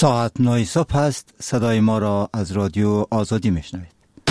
ساعت 9 صبح است. صدای ما را از رادیو آزادی میشنوید.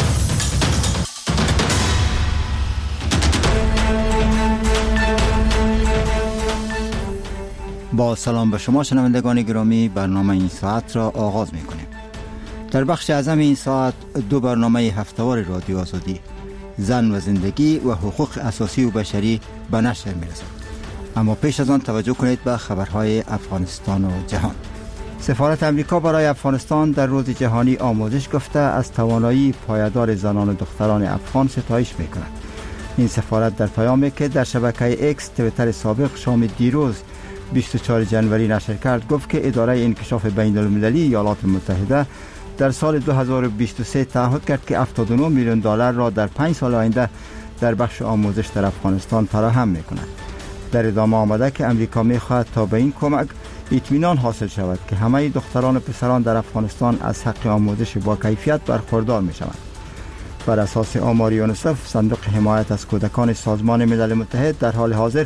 با سلام به شما شنوندگان گرامی، برنامه این ساعت را آغاز میکنیم. در بخش اعظم این ساعت دو برنامه هفته‌وار رادیو آزادی، زن و زندگی و حقوق اساسی و بشری به نشر میرسد. اما پیش از آن توجه کنید به خبرهای افغانستان و جهان. سفارت امریکا برای افغانستان در روز جهانی آموزش گفته از توانایی پایدار زنان و دختران افغان ستایش میکند. این سفارت در پیامی که در شبکه ایکس تویتر سابق شام دیروز 24 جنوری نشر کرد گفت که اداره انکشاف بین المللی ایالات متحده در سال 2023 تعهد کرد که 79 میلیون دلار را در 5 سال آینده در بخش آموزش در افغانستان فراهم میکند. در ادامه آمده که امریکا میخواهد تا به این کمک اطمینان حاصل شود که همه دختران و پسران در افغانستان از حق آموزش با کیفیت برخوردار میشوند. بر اساس آمار یونیسف، صندوق حمایت از کودکان سازمان ملل متحد در حال حاضر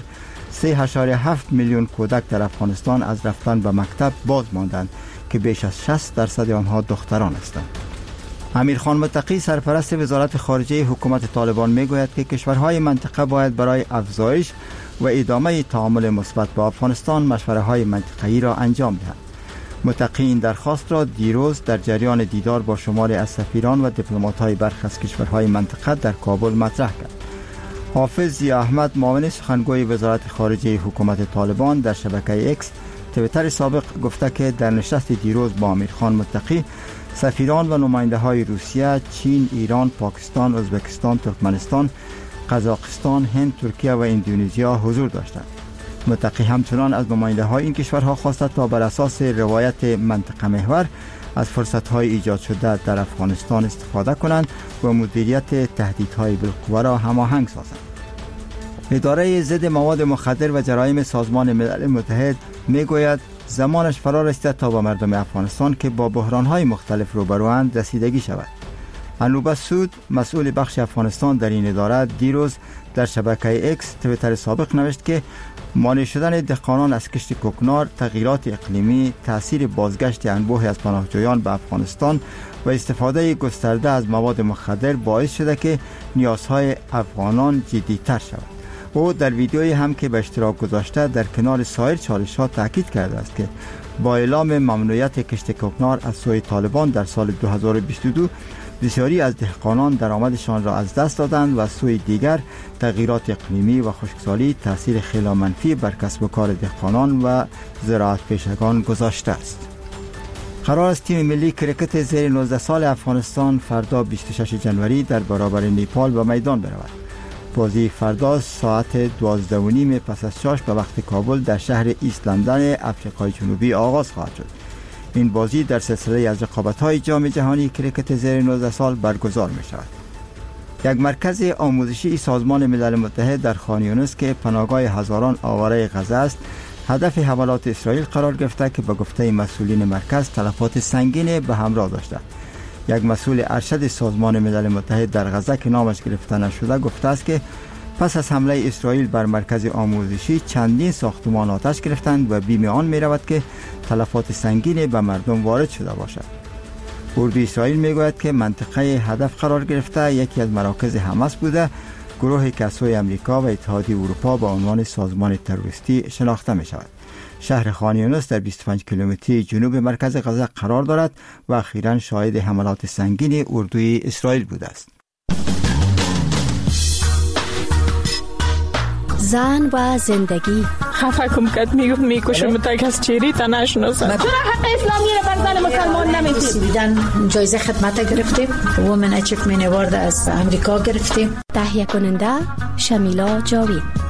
3.7 میلیون کودک در افغانستان از رفتن به مکتب باز ماندند که بیش از 60% آنها دختران هستند. امیرخان متقی سرپرست وزارت خارجه حکومت طالبان میگوید که کشورهای منطقه باید برای افزایش و ادامه تعامل مثبت با افغانستان مشوره‌های منطقه‌ای را انجام دهند. متقی این درخواست را دیروز در جریان دیدار با شماری از سفیران و دیپلمات‌های برخی از کشورهای منطقه در کابل مطرح کرد. حافظ ضیا احمد، معاون سخنگوی وزارت خارجه حکومت طالبان در شبکه ایکس تویتر سابق گفته که در نشست دیروز با امیرخان متقی سفیران و نماینده‌های روسیه، چین، ایران، پاکستان، ازبکستان، ترکمنستان، قزاقستان، هند، ترکیه و اندونزیا حضور داشتند. متقی همچنان از نماینده‌های این کشورها خواست تا بر اساس روایت منطقه محور از فرصت‌های ایجاد شده در افغانستان استفاده کنند و مدیریت تهدیدهای بالقوه را هماهنگ سازند. اداره ضد مواد مخدر و جرایم سازمان ملل متحد میگوید زمانش فرا رسیده تا با مردم افغانستان که با بحران‌های مختلف روبروند رسیدگی شود. انوبه سود، مسئول بخش افغانستان در این اداره، دیروز در شبکه ایکس تویتر سابق نوشت که مانع شدن دهقانان از کشت کوکنار، تغییرات اقلیمی، تأثیر بازگشت انبوهی از پناهجویان به افغانستان و استفاده گسترده از مواد مخدر باعث شده که نیازهای افغانان جدی‌تر شود. او در ویدیویی هم که به اشتراک گذاشته در کنار سایر چالش‌ها تاکید کرده است که با اعلام ممنوعیت کشت کوکنار از سوی طالبان در سال 2022 بسیاری از دهقانان درآمدشان را از دست دادند و از سوی دیگر تغییرات اقلیمی و خشکسالی تاثیر خیلی منفی بر کسب و کار دهقانان و زراعت پیشگان گذاشته است. قرار است تیم ملی کرکت زیر 19 سال افغانستان فردا 26 جنوری در برابر نیپال به میدان برود. بازی فردا ساعت 12:30 پس از شاش به وقت کابل در شهر ایست لندن افریقای جنوبی آغاز خواهد شد. این بازی در سلسله از رقابت‌های جام جهانی کرکت زیر 19 سال برگزار می‌شود. یک مرکز آموزشی سازمان ملل متحد در خان یونس که پناهگاه هزاران آواره غزه است، هدف حملات اسرائیل قرار گرفته که به گفته مسئولین مرکز تلفات سنگین به همراه داشته. یک مسئول ارشد سازمان ملل متحد در غزه که نامش گرفته نشده گفته است که پس از حمله اسرائیل بر مرکز آموزشی چندین ساختمان آتش گرفتند و بیم آن می رود که تلفات سنگین به مردم وارد شده باشد. اردوی اسرائیل می گوید که منطقه هدف قرار گرفته یکی از مراکز حماس بوده، گروهی که از سوی امریکا و اتحادیه اروپا با عنوان سازمان تروریستی شناخته می شود. شهر خان یونس در 25 کیلومتری جنوب مرکز غزه قرار دارد و اخیراً شاهد حملات سنگین اردوی اسرائیل بوده است. زن و زندگی. خفه کم کد میکشم تا کس چیری تا نشناسم. چرا حق اسلامی رو بر زن مسلمان نمیدید؟ دیدن جایزه خدمت گرفتیم، وومن اچیومنت اوارد از امریکا گرفتیم. تهیه کننده شمیلا جاوید.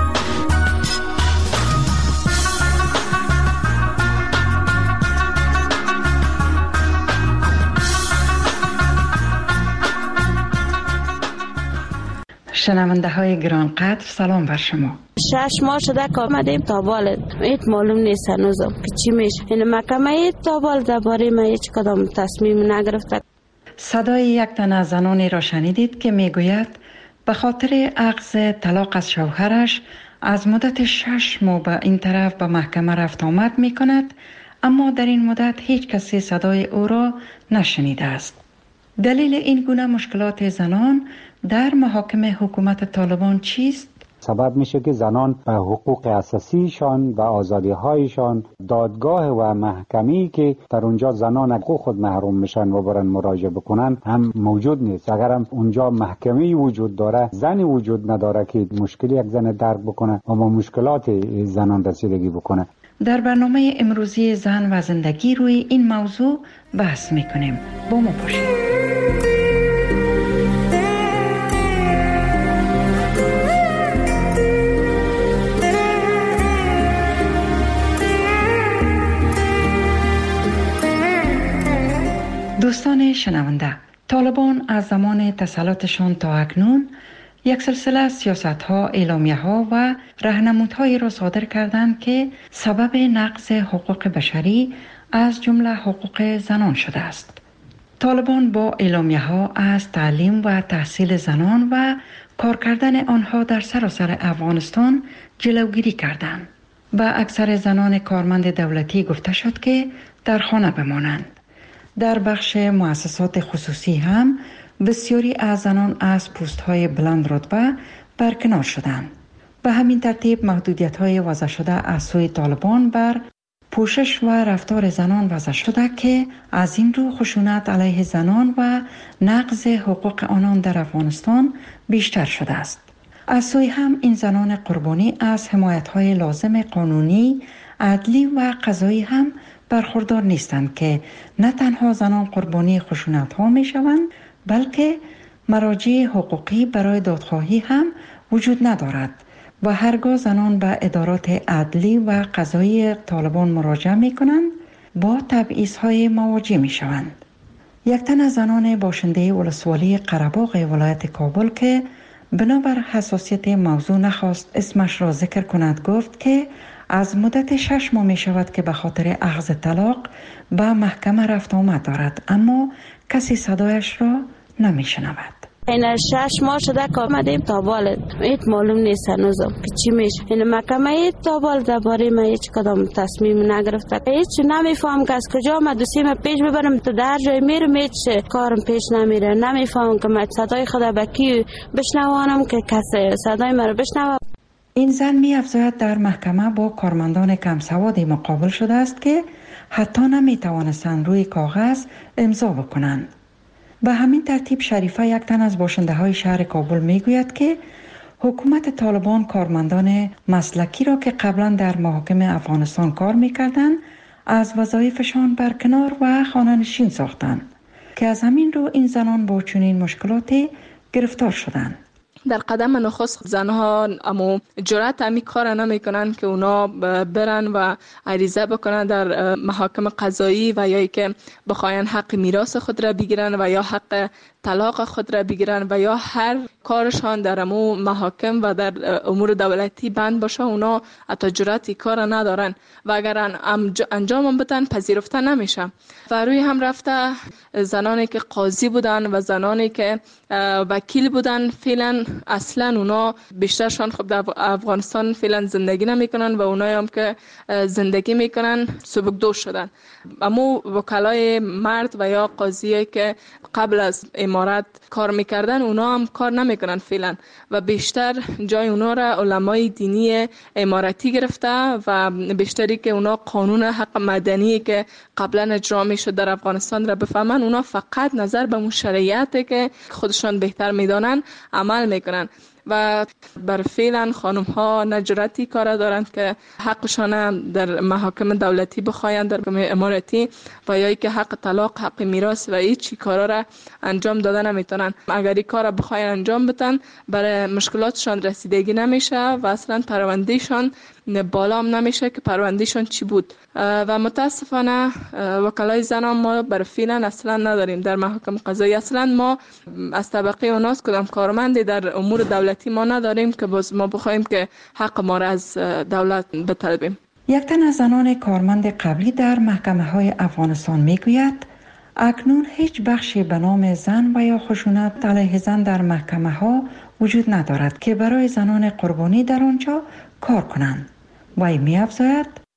شنونده های گرانقدر، سلام بر شما. 6 ماه شده که آمدیم تابال ایت معلوم نیست هنوزم که چی میشه. این محکمه تابال درباره ما هیچ کدام تصمیم نگرفته. صدای یک تن از زنانی را شنیدید که میگوید به خاطر اخذ طلاق از شوهرش از مدت 6 ماه به این طرف به محکمه رفت آمد می کند، اما در این مدت هیچ کسی صدای او را نشنیده است. دلیل این گونه مشکلات زنان در محاکم حکومت طالبان چیست؟ سبب میشه که زنان به حقوق اساسیشان و آزادی‌هایشان دادگاه و محکمی که در اونجا زنان حقوق خود محروم میشن و برن مراجعه بکنن هم موجود نیست. اگر هم اونجا محکمی وجود داره، زنی وجود نداره که مشکلی یک زن درک بکنه و با مشکلات زنان رسیدگی بکنه. در برنامه امروزی زن و زندگی روی این موضوع بحث میکنیم. با ما باشید. دوستان شنونده، طالبان از زمان تسلطشان تا اکنون یک سلسله سیاست‌ها، اعلامیه‌ها و راهنمودهایی را صادر کردند که سبب نقض حقوق بشری از جمله حقوق زنان شده است. طالبان با اعلامیه‌ها از تعلیم و تحصیل زنان و کار کردن آنها در سراسر افغانستان جلوگیری کردند. با اکثر زنان کارمند دولتی گفته شد که در خانه بمانند. در بخش مؤسسات خصوصی هم بسیاری از زنان از پست‌های بلند رتبه برکنار شدند. به همین ترتیب محدودیت‌های وضع شده از سوی طالبان بر پوشش و رفتار زنان وضع شده که از این رو خشونت علیه زنان و نقض حقوق آنان در افغانستان بیشتر شده است. از سوی هم این زنان قربانی از حمایت‌های لازم قانونی، عدلی و قضایی هم برخوردار نیستند که نه تنها زنان قربانی خشونت‌ها می‌شوند، بلکه مراجع حقوقی برای دادخواهی هم وجود ندارد و هرگاه زنان به ادارات عدلی و قضایی طالبان مراجعه می‌کنند با تبعیض‌های مواجه می‌شوند. یک تن از زنان باشنده ولسوالی قره‌باغ ولایت کابل که بنابر حساسیت موضوع نخواست اسمش را ذکر کند گفت که از مدت 6 ماه می شود که به خاطر اخذ طلاق به محکمه رفت آمد دارد، اما کسی صدایش را نمی شنود. این 6 ماه شده که آمدیم تابال ایت معلوم نیست هنوزم که چی میشه. این محکمه ایت تابال درباره ما هیچ کدام تصمیم نگرفته. هیچ نمیفهم که از کجا ما دوسیمه پیش ببرم تا در جای میرم هیچ کارم پیش نمیره. نمیفهم که ما صدای خدا به کی بشنوانم که کسی صدای ما رو بشنوه. این زن می افزاید در محکمه با کارمندان کم سوادی مقابل شده است که حتی نمی توانستند روی کاغذ امضا بکنند. به همین ترتیب شریفه یک تن از باشنده های شهر کابل می گوید که حکومت طالبان کارمندان مسلکی را که قبلا در محاکم افغانستان کار می کردند از وظایفشان برکنار و خانه نشین ساختند که از همین رو این زنان با چنین مشکلاتی گرفتار شدند. در قدم نخست زنها اما جرأت امی کار نمیکنن که اونا برن و عریضه بکنن در محاکم قضایی و یا که بخواین حق میراث خود را بگیرن و یا حق طلاق خود را بگیرن و یا هر کارشان در امو محاکم و در امور دولتی بند باشه. اونا حتی جرأتی کار ندارن و اگر انجام بدن پذیرفته نمیشه. و روی هم رفته زنانی که قاضی بودن و زنانی که وکیل بودن فعلا اصلا اونا بیشترشان خب در افغانستان فعلا زندگی نمیکنن و اونایی هم که زندگی میکنن سبکدوش شدن. اما وکلای مرد و یا قاضی که قبل از امارت کار میکردن اونا هم کار نمیکنن فعلا و بیشتر جای اونا را علمای دینی امارتی گرفته و بیشتری که اونا قانون حق مدنی که قبلا اجرا میشد در افغانستان را بفهمن، اونا فقط نظر به اون شریعتی که خودشان بهتر میدانن عمل میکنن و بر فعلا خانم ها نجرتی کار دارند که حقشان در محاکم دولتی بخواین در محاکم امارتی و یا که حق طلاق، حق میراث و هیچ کارا را انجام دادن نمیتونن. اگر این کارا بخواین انجام بدن برای مشکلاتشان رسیدگی نمیشه و اصلا پروندهشان بالا هم نمیشه که پروندهشان چی بود. و متاسفانه وکلای زنان ما بر فعلا اصلا نداریم در محاکم قضایی. اصلا ما از طبقه اوناس کدام کارمندی در امور دولتی ما نداریم که باز ما بخوایم که حق ما را از دولت بطلبیم. یک تن از زنان کارمند قبلی در محکمه های افغانستان میگوید اکنون هیچ بخشی به نام زن و یا خشونت علیه زن در محکمه ها وجود ندارد که برای زنان قربانی در آنجا کار کنند. و می افزاید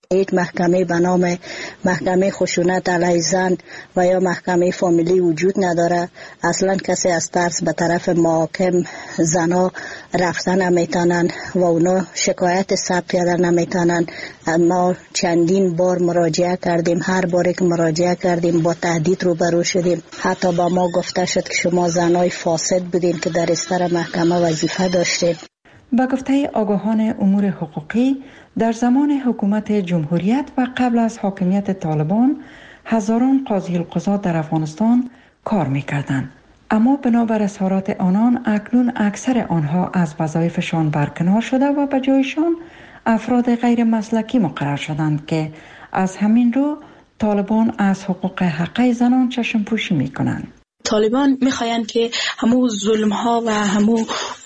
یک محکمه به نام محکمه خشونت علیه زن و یا محکمه فامیلی وجود نداره. اصلا کسی از ترس به طرف محاکم زنا رفتن نمیتونن و اونا شکایت ثبت کردن نمیتونن. ما چندین بار مراجعه کردیم، هر باری که مراجعه کردیم با تهدید روبرو شدیم. حتی با ما گفته شد که شما زنای فاسد بودین که در استر محکمه وظیفه داشتین. با گفته آگاهان امور حقوقی، در زمان حکومت جمهوریت و قبل از حاکمیت طالبان هزاران قاضی القضات در افغانستان کار می‌کردند، اما بنابر اظهارات آنان اکنون اکثر آنها از وظایفشان برکنار شده و به جایشان افراد غیر مسلکی مقرر شدند که از همین رو طالبان از حقوق حقه زنان چشم پوشی می‌کنند. طالبان میخواین که همو ظلم ها و همو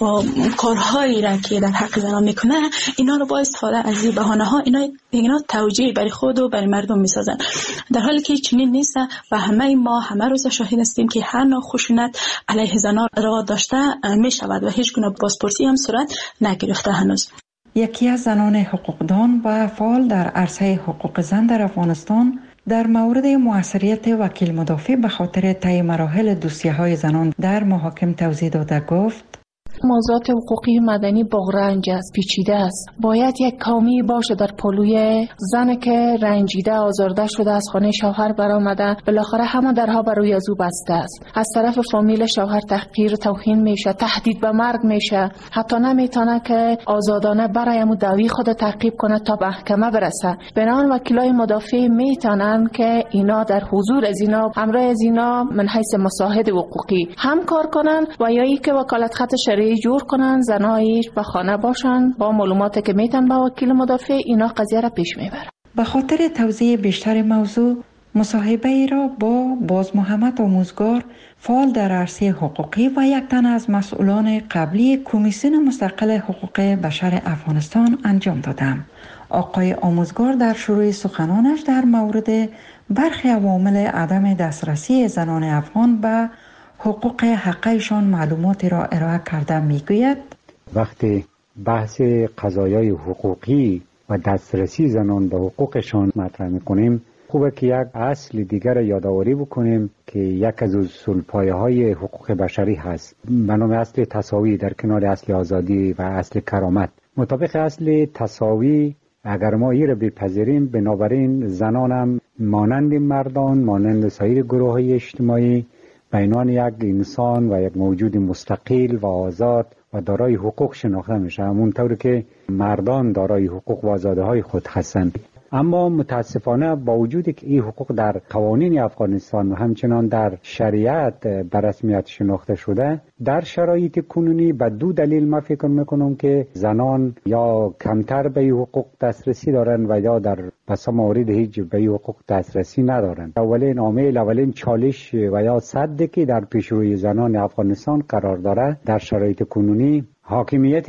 کارهایی را که در حق زنان میکنه اینا رو با استفاده از این بهانه ها اینا توجیه برای خود و برای مردم میسازن، در حالی که چنین نیست و همه روز شاهد هستیم که هر نوع خشونت علیه زنان روا داشته میشود و هیچ گونه بازپرسی هم صورت نگرفته هنوز. یکی از زنان حقوقدان و فعال در عرصه حقوق زن در افغانستان در مورد موثریت وکیل مدافع به خاطر طی مراحل دوسیه‌های زنان در محاکم توضیح داده گفت: موضوعات حقوقی مدنی بغرنج است، پیچیده است. باید یک کامی باشه در پلوی زن که رنجیده آزارده شده از خانه شوهر برآمده، بالاخره همه درها بر روی از او بسته است. از طرف فامیل شوهر تحقیر، توهین میشه، تهدید به مرگ میشه، حتی نمیتونه که آزادانه برای دعوی خود تعقیب کنه تا محکمه برسه. بنابراین وکیلای مدافع میتونن که اینا در حضور از اینا، همراه از اینا من حیث مساعد حقوقی هم کار کنن و یا ای که وکالت خط شرعی جور کنن، زنایی به خانه باشن، با معلوماتی که میتن با وکیل مدافع اینا قضیه را پیش میبرن. به خاطر توضیح بیشتر موضوع، مصاحبه ای را با باز محمد آموزگار، فعال در عرصه حقوقی و یک تن از مسئولان قبلی کمیسیون مستقل حقوق بشر افغانستان انجام دادم. آقای آموزگار در شروع سخنانش در مورد برخی عوامل عدم دسترسی زنان افغان به حقوق حقیقشان معلوماتی را ارائه کرده میگوید: وقتی بحث قضایای حقوقی و دسترسی زنان به حقوقشان مطرح میکنیم، خوبه که یک اصل دیگر یادآوری بکنیم که یک از اصولپایه‌های حقوق بشری هست به نام اصل تساوی در کنار اصل آزادی و اصل کرامت. مطابق اصل تساوی اگر ما این را بپذیریم، بنابراین زنان هم مانند مردان، مانند سایر گروه‌های اجتماعی به عنوان یک انسان و یک موجود مستقل و آزاد و دارای حقوق شناخته میشه، همونطور که مردان دارای حقوق و آزادی‌های خود هستند. اما متاسفانه با وجودی که این حقوق در قوانین افغانستان و همچنان در شریعت به رسمیت شناخته شده، در شرایط کنونی به دو دلیل ما فکر میکنم که زنان یا کمتر به این حقوق دسترسی دارن و یا در بسیار موارد هیچ به این حقوق دسترسی ندارن. اولین چالش و یا سدی که در پیشروی زنان افغانستان قرار داره در شرایط کنونی حاکمیت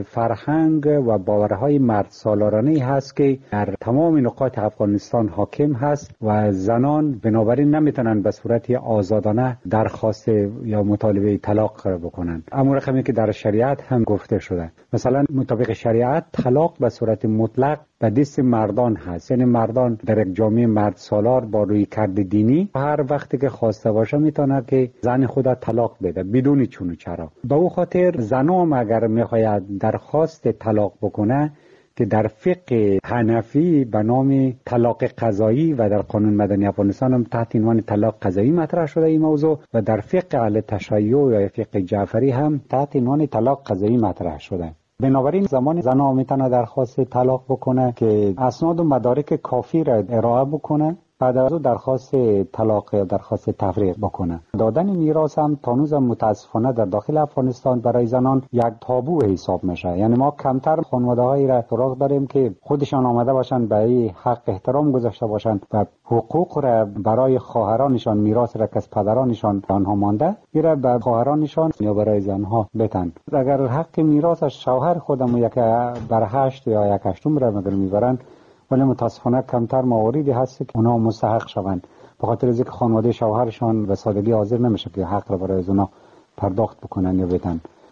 فرهنگ و باورهای مرد سالارانه هست که در تمام نقاط افغانستان حاکم هست و زنان بنابراین نمیتونن به صورت آزادانه درخواست یا مطالبه طلاق بکنن. اما رقمی که در شریعت هم گفته شده، مثلا مطابق شریعت طلاق به صورت مطلق به دست مردان هست، یعنی مردان در یک جامعه مرد سالار با روی کرد دینی هر وقتی که خواسته باشه میتونه که زن خود طلاق بده بدون چون و چرا. به او خاطر زنم اگر میخواید درخواست طلاق بکنه که در فقه حنفی به نام طلاق قضایی و در قانون مدنی افغانستان هم تحت عنوان طلاق قضایی مطرح شده این موضوع و در فقه اهل تشیع یا فقه جعفری هم تحت عنوان طلاق قضایی مطرح شده. بنابراین زمان زنها میتونه درخواست طلاق بکنه که اسناد و مدارک کافی را ارائه بکنه، بعد از اون درخواست طلاق یا درخواست تفریق بکنه. دادن میراث هم تانوز متاسفانه در داخل افغانستان برای زنان یک تابو حساب میشه. یعنی ما کمتر خانواده‌هایی را سراغ داریم که خودشان آمده باشن به این حق احترام گذاشته باشن و حقوق را برای خواهرانشان، میراث را که از پدرانشان آنها مانده میره به خواهرانشان یا برای زنها بتن. اگر حق میراث از شوهر خودمون یک بر 8 یا 1/8 را میبرن، ولی متاسفانه کمتر مواردی هست که اونا مستحق شوند، به خاطر از اینکه خانواده شوهرشان به سادگی حاضر نمیشه که حق را برای اونا پرداخت بکنن یا بدن.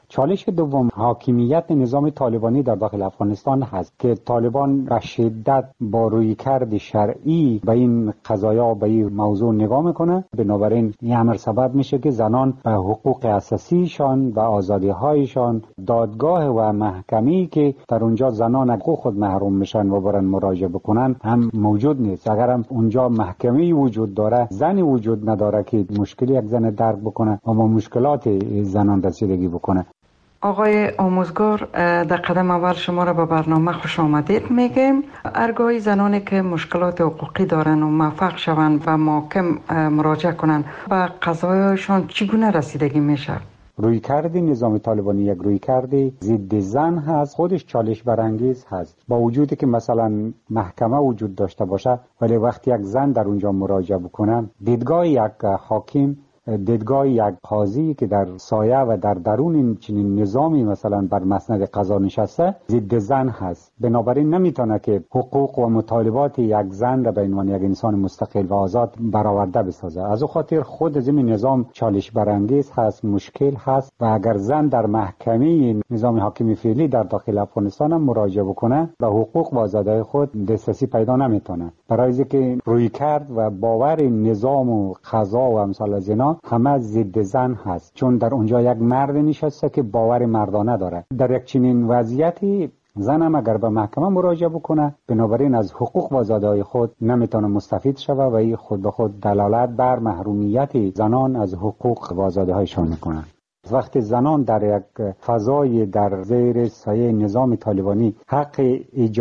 چالش دوم حاکمیت نظام طالبانی در داخل افغانستان هست که طالبان به شدت با رویکرد شرعی به این قضایا به این موضوع نگاه میکنه. بنابراین این امر سبب میشه که زنان به حقوق اساسیشان و آزادی‌هایشان دادگاه و محکمه‌ای که در اونجا زنان حقوق خود محروم میشن و برن مراجعه بکنن هم موجود نیست. اگر هم اونجا محکمه‌ای وجود داره، زنی وجود نداره که مشکلی یک زن درک بکنه و با مشکلات زنان رسیدگی بکنه. آقای آموزگار، در قدم اول شما را به برنامه خوش آمدید میگیم. ارگاهی زنانی که مشکلات حقوقی دارن و موفق شوند و محکم مراجعه کنند به قضایایشان چگونه رسیدگی میشه؟ رویکرد نظام طالبانی یک رویکرد ضد زن هست، خودش چالش برانگیز هست. با وجودی که مثلا محکمه وجود داشته باشه، ولی وقتی یک زن در اونجا مراجعه بکنه، دیدگاه یک حاکم، دیدگاه یک قاضی که در سایه و در درون این چنین نظامی مثلا بر مسند قضا نشسته ضد زن هست. بنابراین نمیتونه که حقوق و مطالبات یک زن را به عنوان یک انسان مستقل و آزاد برآورده بسازه. از او خاطر خود از این نظام چالش برانگیز هست، مشکل هست و اگر زن در محکمه نظام حاکم فعلی در داخل افغانستان هم مراجعه بکنه به حقوق و آزادی خود دسترسی پیدا نمیتونه، برای اینکه رویکرد و باور نظام و قضا و امثال از اینا همه ضد زن هست، چون در اونجا یک مرد نشسته که باور مردانه داره. در یک چنین وضعیتی زن هم اگر به محکمه مراجعه بکنه، بنابراین از حقوق و آزادی‌های خود نمیتونه مستفید شوه و این خود به خود دلالت بر محرومیت زنان از حقوق و آزادی‌هایشان میکنه. وقتی زنان در یک فضای در زیر سایه نظام طالبانی حق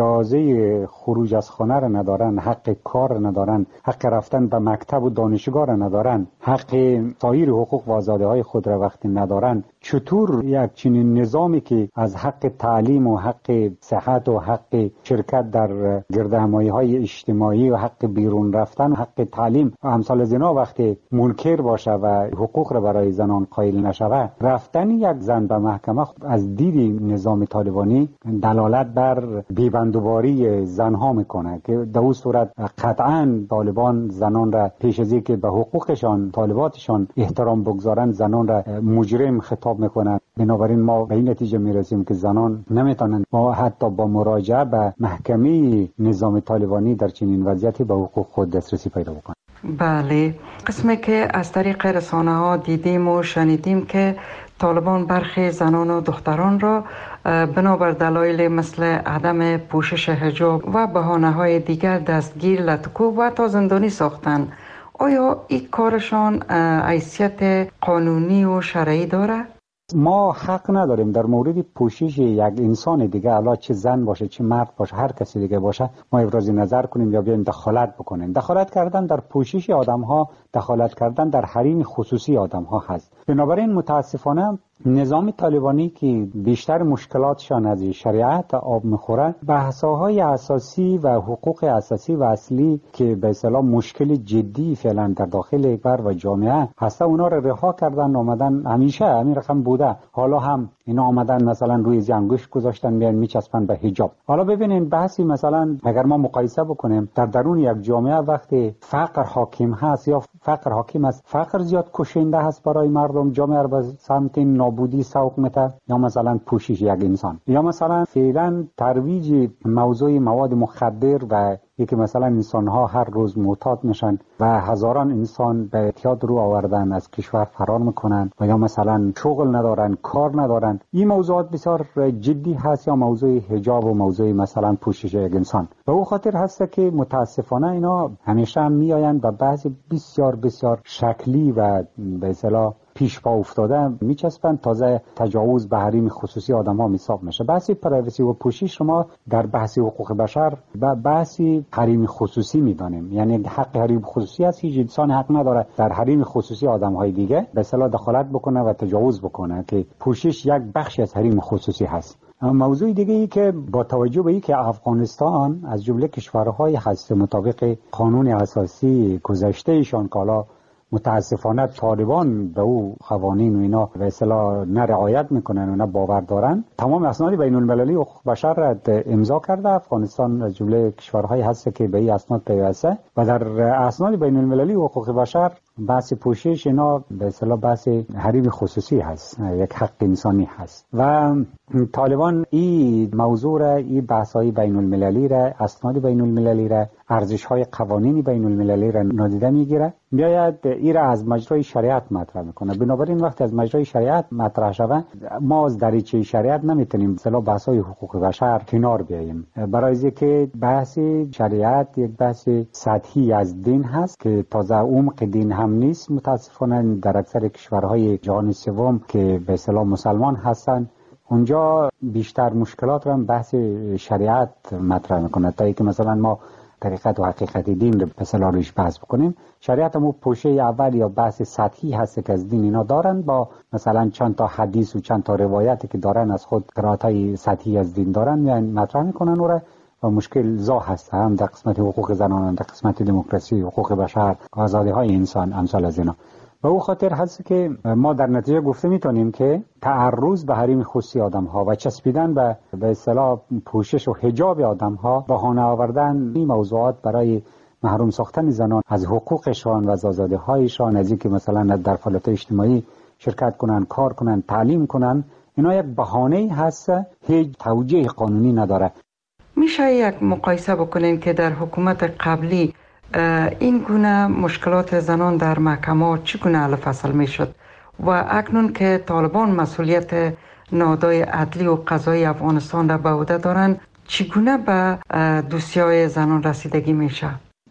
اجازه خروج از خانه را ندارن، حق کار را ندارن، حق رفتن به مکتب و دانشگاه را ندارن، حق سایر حقوق و آزادی‌های خود را وقتی ندارن، چطور یک چنین نظامی که از حق تعلیم و حق صحت و حق شرکت در گردهمایی‌های اجتماعی و حق بیرون رفتن و حق تعلیم و امثال از اینا وقتی منکر باشه و حقوق را برای زنان قائل نشود، رفتن یک زن به محکمه از دید نظام طالبانی دلالت بر بی‌بندوباری زنها میکنه که در اون صورت قطعاً طالبان زنان را پیش از اینکه به حقوقشان طالباتشان احترام بگذارن زنان را مجرم خطاب میکنن. بنابراین ما به این نتیجه میرسیم که زنان نمیتونن ما حتی با مراجعه به محکمه نظام طالبانی در چنین وضعیتی به حقوق خود دسترسی پیدا بکنن. بله، قسمی که از طریق رسانه ها دیدیم و شنیدیم که طالبان برخی زنان و دختران را بنابر دلایل مثل عدم پوشش حجاب و بهانه های دیگر دستگیر، لطکوب و تا زندانی ساختند. آیا این کارشان حیثیت قانونی و شرعی داره؟ ما حق نداریم در مورد پوشش یک انسان دیگه، حالا چه زن باشه چه مرد باشه هر کسی دیگه باشه، ما ابراز نظر کنیم یا بیایم دخالت بکنیم. دخالت کردن در پوشش آدم ها، دخالت کردن در حریم خصوصی آدم ها هست. بنابراین متاسفانه نظام طالبانی که بیشتر مشکلاتشان از شریعت آب میخوره، بحث‌های اساسی و حقوق اساسی و اصلی که به اصطلاح مشکل جدی فعلا در داخل بر و جامعه هست، اونا رو رها کردن، آمدن همیشه همین رقم بوده، حالا هم اینا آمدن مثلا روی زنگوش گذاشتن میان میچسبن به حجاب. حالا ببینین بحثی مثلا اگر ما مقایسه بکنیم در درون یک جامعه وقتی فقر حاکم هست یا فقر حاکم است، فقر زیاد کشنده هست برای مردم، جامعه رو به سمت نابودی سوق میده، یا مثلا پوشش یک انسان، یا مثلا فعلا ترویج موضوع مواد مخدر و یکی مثلا انسان ها هر روز معتاد میشن و هزاران انسان به اعتیاد رو آوردن از کشور فرار میکنن و یا مثلا شغل ندارن، کار ندارن. این موضوعات بسیار جدی هست، یا موضوع حجاب و موضوع مثلا پوشش یک انسان. به او خاطر هست که متاسفانه اینا همیشه هم میآیند و بعضی بسیار بسیار شکلی و به اصطلاح پیش پا افتاده میچسبن، تازه تجاوز به حریم خصوصی آدم ها حساب میشه. بحثی پرایوسی و پوشش شما در بحث حقوق بشر و بحثی حریم خصوصی میدانیم، یعنی حق حریم خصوصی است. هیچ انسان حق نداره در حریم خصوصی آدم های دیگه به اصطلاح دخالت بکنه و تجاوز بکنه، که پوشش یک بخشی از حریم خصوصی هست. موضوع دیگه ای که با توجه به اینکه افغانستان از جمله کشورهای هست مطابق قانون اساسی گذشته ایشان که حالا متاسفانه طالبان به او قوانین و اینا به اصطلاح نه رعایت میکنن و نه باور دارن، تمام اسناد بین المللی حقوق بشر را امضا کرده. افغانستان از جمله کشورهایی هست که به این اسناد پیوسته و در اسناد بین المللی حقوق بشر بحث پوشش اینا به اصطلاح بحث حریم خصوصی هست، یک حق انسانی هست و طالبان این موضوع را، این بحث‌های بین المللی را، اسناد بین المللی را، ارزش‌های قوانین بین المللی را نادیده میگیره، میآید این را از مجرای شریعت مطرح میکنه. بنابراین وقتی از مجرای شریعت مطرح شود، ما از دریچه شریعت نمیتونیم مثلا بحث‌های حقوق بشر کنار بیاییم، برای اینکه بحث شریعت یک بحث سطحی از دین هست که تازه عمق دین هم نیست. متاسفانه در اکثر کشورهای جهان سوم که به اصطلاح مسلمان هستند، اونجا بیشتر مشکلات را بحث شریعت مطرح میکنه تا اینکه مثلا ما طریقت و حقیقت دین رو مثلا روش بحث بکنیم. شریعت هم پوشه اول یا بحث سطحی هست که از دین اینا دارن، با مثلا چند تا حدیث و چند تا روایتی که دارن از خود قرائت‌های سطحی از دین دارن، یعنی مطرح میکنن و مشکل زا هست، هم در قسمت حقوق زنان، در قسمت دموکراسی، حقوق بشر، آزادی‌های انسان، امثال از اینا. و او خاطر هست که ما در نتیجه گفته میتونیم که تعرض به حریم خصوصی آدم‌ها و چسبیدن به اصطلاح پوشش و حجاب آدم‌ها، بهانه آوردن این موضوعات برای محروم ساختن زنان از حقوقشان و از آزادی‌هایشان، از اینکه مثلا در فعالیت اجتماعی شرکت کنن، کار کنن، تعلیم کنن، اینا یک بهانه هست، هیچ توجیه قانونی نداره. میشه یک مقایسه بکنین که در حکومت قبلی این گونه مشکلات زنان در محکمه چگونه حل فصل میشد و اکنون که طالبان مسئولیت نهادهای عدلی و قضایی افغانستان را به عهده دارند، چگونه به دوسیای زنان رسیدگی میشه؟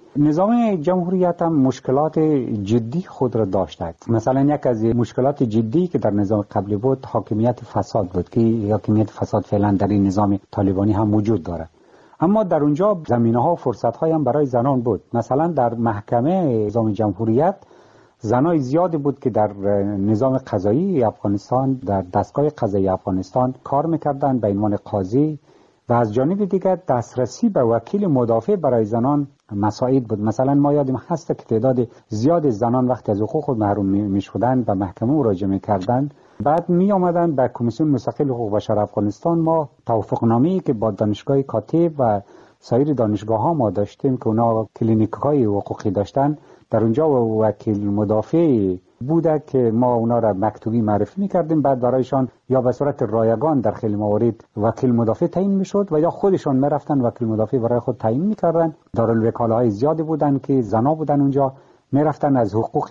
نظام جمهوریت هم مشکلات جدی خود را داشته. مثلا یک از مشکلات جدی که در نظام قبلی بود حاکمیت فساد بود که حاکمیت فساد فعلا در این نظام طالبانی هم وجود داره. اما در اونجا زمینه‌ها و فرصت‌های هم برای زنان بود. مثلا در محکمه نظام جمهوریت زنای زیادی بود که در نظام قضایی افغانستان، در دستگاه قضایی افغانستان کار می‌کردند به عنوان قاضی، و از جانب دیگر دسترسی به وکیل مدافع برای زنان مساعد بود. مثلا ما یادم هست که تعداد زیاد زنان وقتی از حقوق خود محروم می‌شدند به محکمه مراجعه می‌کردند، بعد می آمدن به کمیسیون مستقل حقوق بشر افغانستان. ما توافقنامه‌ای که با دانشگاه کاتب و سایر دانشگاه‌ها ما داشتیم که اونا کلینیک‌های حقوقی داشتن، در اونجا وکیل مدافع بوده که ما اونا را مکتوبی معرفی می‌کردیم، بعد برایشان یا به صورت رایگان در خیلی موارد وکیل مدافع تعیین می‌شد و یا خودشان می‌رفتن وکیل مدافع برای خود تعیین می‌کردن. دارالوکاله‌های زیادی بودن که زنا بودن، اونجا می‌رفتن از حقوق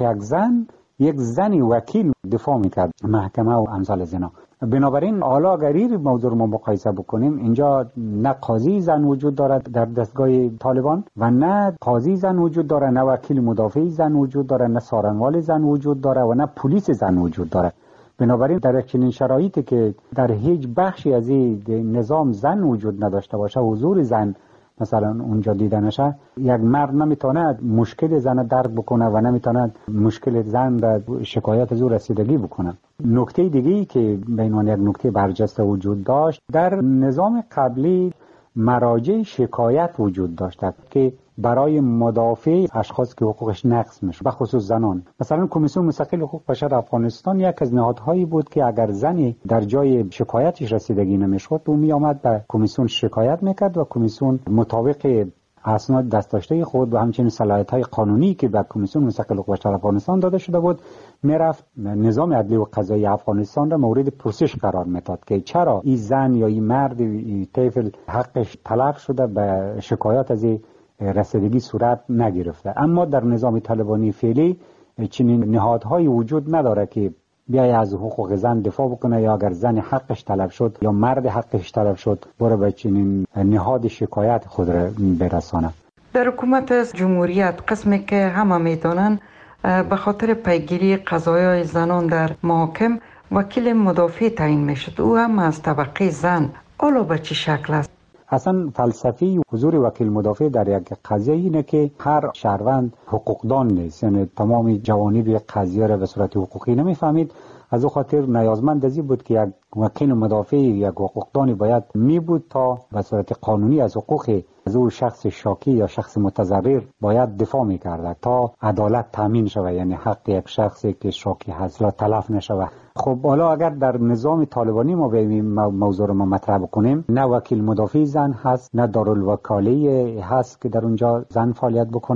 یک زنی وکیل دفاع میکرد محکمه و امثال از اینا. بنابراین حالا اگر این موضوع رو ما مقایسه بکنیم، اینجا نه قاضی زن وجود دارد در دستگاه طالبان و نه قاضی زن وجود داره، نه وکیل مدافع زن وجود داره، نه سارنوال زن وجود داره و نه پلیس زن وجود داره. بنابراین در چنین شرایطی که در هیچ بخشی از این نظام زن وجود نداشته باشه، حضور زن مثلا اونجا دیده نشه، یک مرد نمیتونه مشکل زن درک بکنه و نمیتونه مشکل زن در شکایت از او رسیدگی بکنه. نکته دیگه‌ای که به عنوان یک نکته برجسته وجود داشت، در نظام قبلی مراجع شکایت وجود داشت که برای مدافع اشخاص که حقوقش نقض میشه، به خصوص زنان. مثلا کمیسیون مستقل حقوق بشر افغانستان یک از نهادهایی بود که اگر زنی در جای شکایتش رسیدگی نمیشد، او می آمد به کمیسیون شکایت میکرد و کمیسیون مطابق اسناد دست داشته خود و همچنین صلاحیت‌های قانونی که به کمیسیون مستقل حقوق بشر افغانستان داده شده بود، میرفت نظام عدلی و قضایی افغانستان را مورد پرسش قرار میداد که چرا این زن یا این مرد این طفل حقش تلف شده، به شکایت از رسیدگی صورت نگرفته. اما در نظام طالبانی فعلی چنین نهادهایی وجود نداره که بیای از حقوق زن دفاع بکنه، یا اگر زن حقش طلب شد یا مرد حقش طلب شد بره به چنین نهاد شکایت خود را برسانه. در حکومت جمهوریت قسمی که همه میدانن به خاطر پیگیری قضایای زنان در محاکم وکیل مدافع تعیین میشد، او هم از طبقه زن. حالا به چه شکل است؟ اصلا فلسفی حضور وکیل مدافع در یک قضیه اینه که هر شهروند حقوقدان نیست، یعنی تمام جوانب یک قضیه را به صورت حقوقی نمیفهمید. از او خاطر نیازمند از این بود که یک وکیل مدافع یک حقوقدانی باید می بود تا به صورت قانونی از حقوق از او شخص شاکی یا شخص متضرر باید دفاع می‌کرد تا عدالت تامین شود، یعنی حق یک شخصی که شاکی هست لا تلف نشود. خب حالا اگر در نظام طالبانی ما به موضوع رو مطرح بکنیم، نه وکیل مدافع زن هست، نه دارالوکاله هست که در اونجا زن فعالیت بکنه،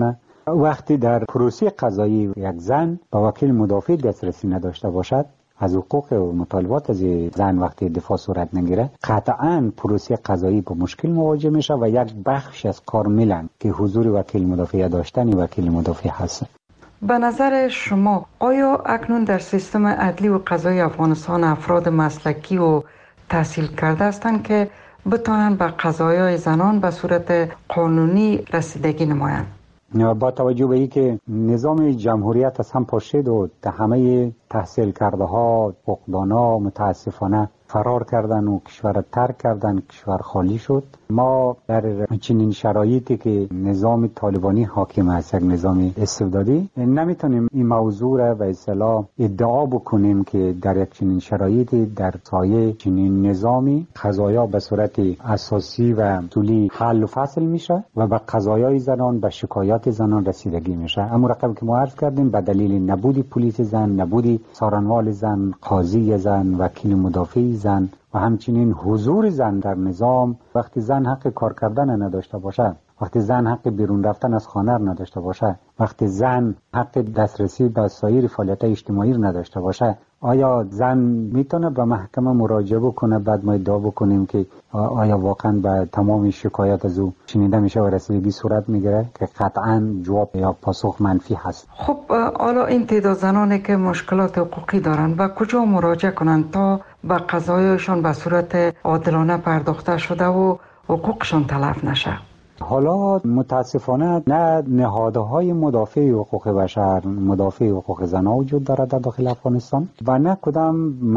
وقتی در پروسه قضایی یک زن با وکیل مدافع دسترسی نداشته باشد، از حقوق و مطالبات از زن وقتی دفاع صورت نگیره، قطعاً پروسه قضایی با مشکل مواجه میشه و یک بخش از کارملن که حضور وکیل مدافع داشتن وکیل مدافع هست. به نظر شما آیا اکنون در سیستم عدلی و قضایی افغانستان افراد مسلکی و تحصیل کرده هستند که بتوانند به قضایای زنان به صورت قانونی رسیدگی نمایند؟ با توجه به اینکه نظام جمهوریت از هم پاشید و همه تحصیل کرده ها حقوقدانا متاسفانه فرار کردن و کشور ترک کردن، کشور خالی شد. ما در چنین شرایطی که نظام طالبانی حاکم است، یک نظام استبدادی، نمیتونیم این موضوع را به اصطلاح ادعا بکنیم که در یک چنین شرایطی در سایه چنین نظامی قضایا به صورت اساسی و اصولی حل و فصل میشه و به قضایای زنان، به شکایات زنان رسیدگی میشه. اما رقم که ما عرض کردیم به دلیل نبودی پلیس زن، نبودی سارنوال زن، قاضی زن، وکیل مدافع زن و همچنین حضور زن در نظام، وقتی زن حق کار کردن نداشته باشه، وقتی زن حق بیرون رفتن از خانه نداشته باشه، وقتی زن حق دسترسی به سایر فعالیت اجتماعی نداشته باشه، آیا زن میتونه به محکمه مراجعه بکنه؟ بعد ما ادعا بکنیم که آیا واقعا به تمام شکایت از او شنیده میشه و رسیدگی صورت میگیره؟ که قطعا جواب یا پاسخ منفی هست. خب حالا این تعداد زنانی که مشکلات حقوقی دارن و کجا مراجعه کنن تا به قضایشان به صورت عادلانه پرداخته شده و حقوقشان تلف نشه؟ حالا متاسفانه نه نهادهای مدافع حقوق بشر، مدافع حقوق زنان وجود دارد در داخل افغانستان و نه کدام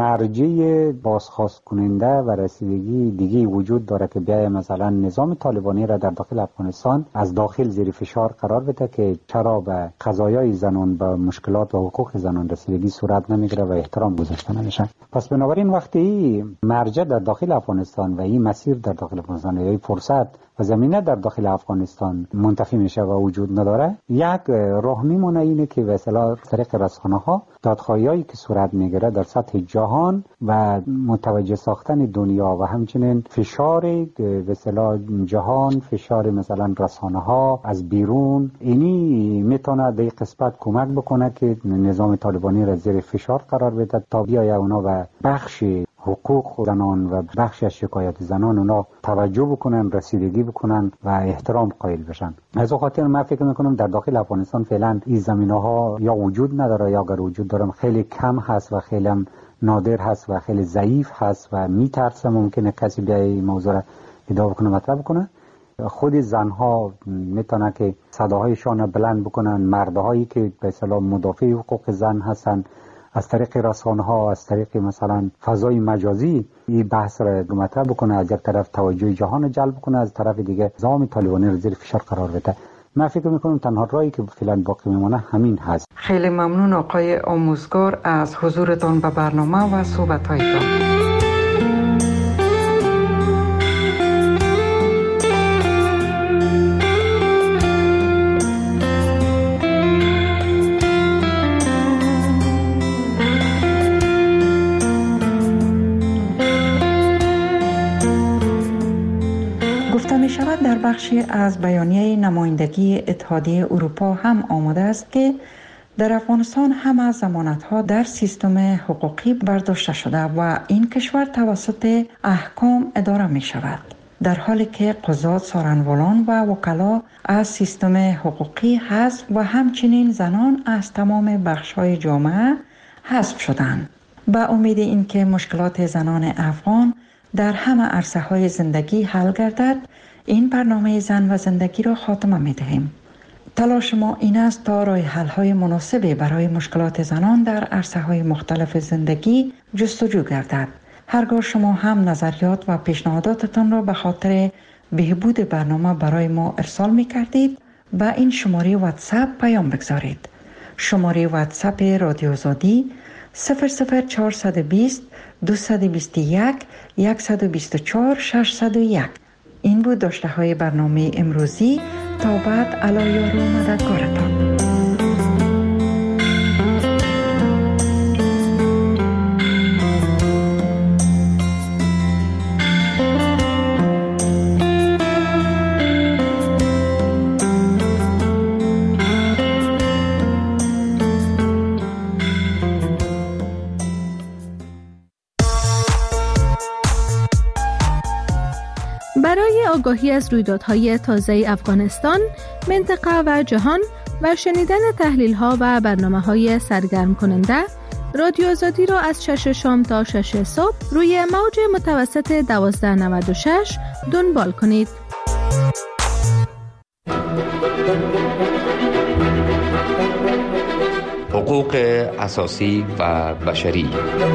مرجع بازخواست کننده و رسیدگی دیگه وجود داره که بیای مثلا نظام طالبانی را در داخل افغانستان از داخل زیر فشار قرار بده که چرا به قضایای زنان، به مشکلات و حقوق زنان رسیدگی صورت نمیگیره و احترام گذاشته نمیشه. پس بنابراین وقتی مرجع در داخل افغانستان و این مسیر در داخل افغانستان یا فرصت و زمینه در داخل افغانستان منتفی میشه و وجود نداره، یک راه میمونه اینه که به اصطلاح طریق رسانه‌ها دادخواهیایی که صورت میگیره در سطح جهان و متوجه ساختن دنیا و همچنین فشار به اصطلاح جهان، فشار مثلا رسانه‌ها از بیرون، اینی میتونه در قسمت کمک بکنه که نظام طالبانی را زیر فشار قرار بده تا بیاید اونا و بخش حقوق زنان و بخش از شکایت زنان اونا توجه بکنن، رسیدگی بکنن و احترام قائل بشن. از خاطر من فکر میکنم در داخل افغانستان فعلا این زمینه‌ها یا وجود نداره یا اگر وجود داره خیلی کم هست و خیلی نادر هست و خیلی ضعیف هست و میترسه ممکنه کسی بیای این موضوع را ادعا بکنه، مطرح بکنه. خود زنها میتونه که صداهایشان بلند بکنن، مردهایی که به اصطلاح مدافع حقوق زن هستن از طریق رسانه‌ها، از طریق مثلا فضای مجازی این بحث را مطرح بکنه، از یک طرف توجه جهان جلب کنه، از طرف دیگه نظام طالبانی را زیر فشار قرار بده. من فکر میکنم تنها راهی که فعلا باقی میمونه همین هست. خیلی ممنون آقای آموزگار از حضورتان به برنامه و صحبت‌هایتان. در بخشی از بیانیه نمایندگی اتحادیه اروپا هم آمده است که در افغانستان همه ضمانت‌ها در سیستم حقوقی برداشته شده و این کشور توسط احکام اداره می شود، در حالی که قضات، سارنوالان و وکلا از سیستم حقوقی حذف و همچنین زنان از تمام بخش‌های جامعه حذف شدند. با امید اینکه مشکلات زنان افغان در همه عرصه‌های زندگی حل گردد، این برنامه زن و زندگی را خاتمه می دهیم. تلاش ما این است تا راه حل‌های مناسبی برای مشکلات زنان در عرصه‌های مختلف زندگی جستجو گردد. هرگاه شما هم نظریات و پیشنهاداتتان را به خاطر بهبود برنامه برای ما ارسال می کردید، با این شماره واتساپ پیام بگذارید. شماره واتساپ رادیو آزادی 00420 221 124 601. این بود داشته های برنامه امروزی. تا بعد، علی و مددگارتان. آگاهی از رویدادهای تازه افغانستان، منطقه و جهان و شنیدن تحلیل‌ها و برنامه‌های سرگرم کننده، رادیو آزادی را از 6 شام تا 6 صبح روی موج متوسط 1296 دنبال کنید. حقوق اساسی و بشری.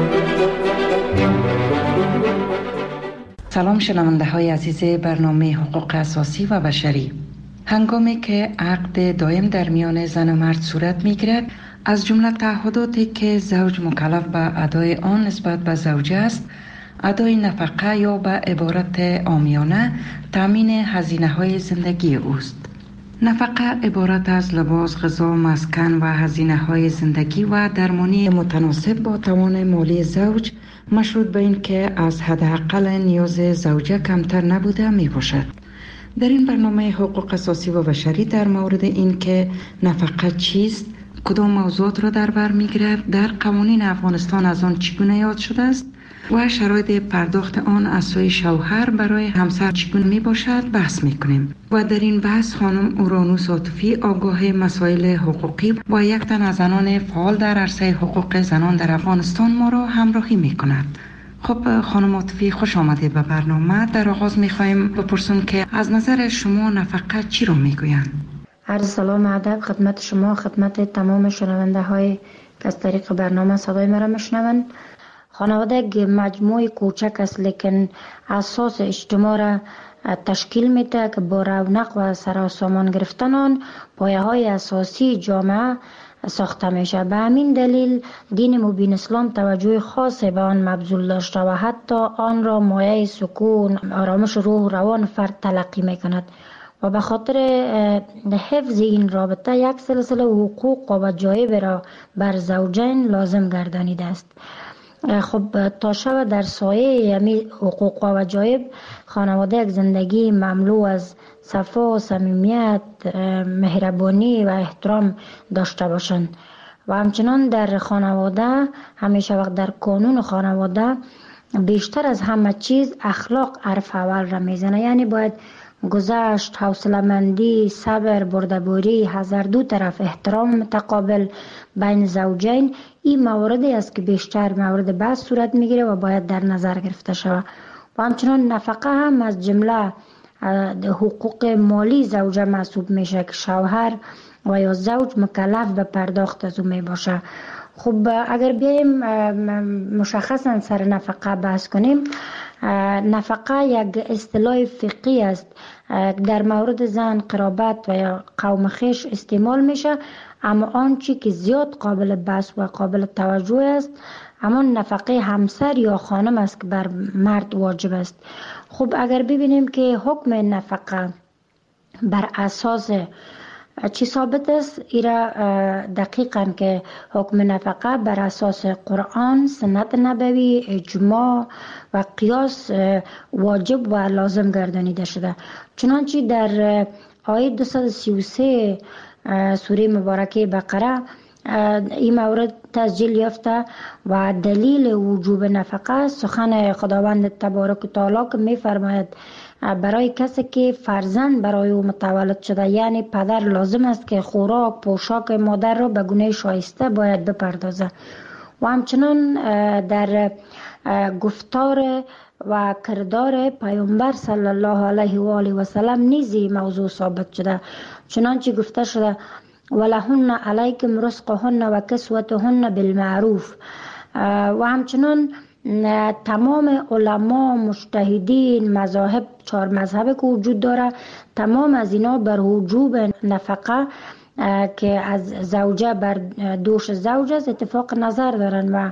سلام شنونده های عزیز برنامه حقوق اساسی و بشری. هنگامی که عقد دائم در میان زن و مرد صورت می گیرد، از جمله تعهداتی که زوج مکلف به ادای آن نسبت به زوجه است، ادای نفقه یا به عبارت عامیانه تامین هزینه های زندگی اوست. نفقه عبارت از لباس، غذا، مسکن و هزینه های زندگی و درمانی متناسب با توان مالی زوج، مشروط به این که از حداقل نیاز زوجه کمتر نبوده می باشد. در این برنامه حقوق اساسی و بشری در مورد این که نفقه چیست، کدام موضوعات را در بر می گیرد، در قوانین افغانستان از آن چگونه یاد شده است و شرایط پرداخت آن از سوی شوهر برای همسر چگونه می باشد بحث می کنیم. و در این بحث خانم اورانوس عاطفی، آگاه مسائل حقوقی و یک تن از زنان فعال در عرصه حقوق زنان در افغانستان ما را همراهی می کند. خب خانم عاطفی، خوش آمدید به برنامه. در آغاز می خواهیم بپرسیم که از نظر شما نفقه چی رو می گویند؟ عرض سلام و ادب خدمت شما، خدمت تمام شنونده های که از طریق برنامه صدای مرا میشنوند. خانواده یک مجموعه کوچک است لیکن اساس اجتماع را تشکیل میده که با رونق و سراسامان گرفتن آن پایه های اساسی جامعه ساخته میشه. به همین دلیل دین مبین اسلام توجه خاصی به آن مبذول داشته و حتی آن را مایه سکون، آرامش روح و روان فرد تلقی میکند و به خاطر حفظ این رابطه یک سلسله حقوق و وجایب را بر زوجین لازم گردانیده است. خب تا شب در سایه یمی حقوق و وجایب خانواده یک زندگی مملو از صفا، صمیمیت، مهربانی و احترام داشته باشند و همچنان در خانواده همیشه وقت در قانون خانواده بیشتر از همه چیز اخلاق حرف اول را میزنه. یعنی باید گذشت، حوصله‌مندی، صبر، بردباری، حذر، دو طرف احترام متقابل بین زوجین، این مواردی است که بیشتر مورد بحث صورت میگیره و باید در نظر گرفته شود. و همچنان نفقه هم از جمله حقوق مالی زوجه محسوب میشه که شوهر و یا زوج مکلف به پرداخت از او می باشه. خب اگر بیایم مشخصا سر نفقه بحث کنیم، نفقه یک اصطلاح فقهی است در مورد زن، قرابت و یا قوم خویش استعمال میشه، اما آنچه که زیاد قابل بحث و قابل توجه است همان نفقه همسر یا خانم است که بر مرد واجب است. خب اگر ببینیم که حکم نفقه بر اساس چی ثابت است، ایرا دقیقاً که حکم نفقه بر اساس قرآن، سنت نبوی، اجماع و قیاس واجب و لازم گردانیده شده. چنانچه در آیه 233 سوره مبارکه بقره این مورد تسجیل یافته و دلیل وجوب نفقه سخن خداوند تبارک و تعالی که می فرماید برای کسی که فرزند برای او متولد شده، یعنی پدر، لازم است که خوراک، پوشاک مادر را به گونه شایسته باید بپردازه. و همچنان در گفتار و کردار پیامبر صلی الله علیه و آله و سلم نیز موضوع ثابت شده. چنانچه گفته شده ولهن علیکم رزقهن و کسوتهن بالمعروف. و همچنان تمام علما، مجتهدین، مذاهب، 4 مذهب که وجود داره، تمام از اینا بر وجوب نفقه که از زوجه بر دوش زوج است اتفاق نظر دارن و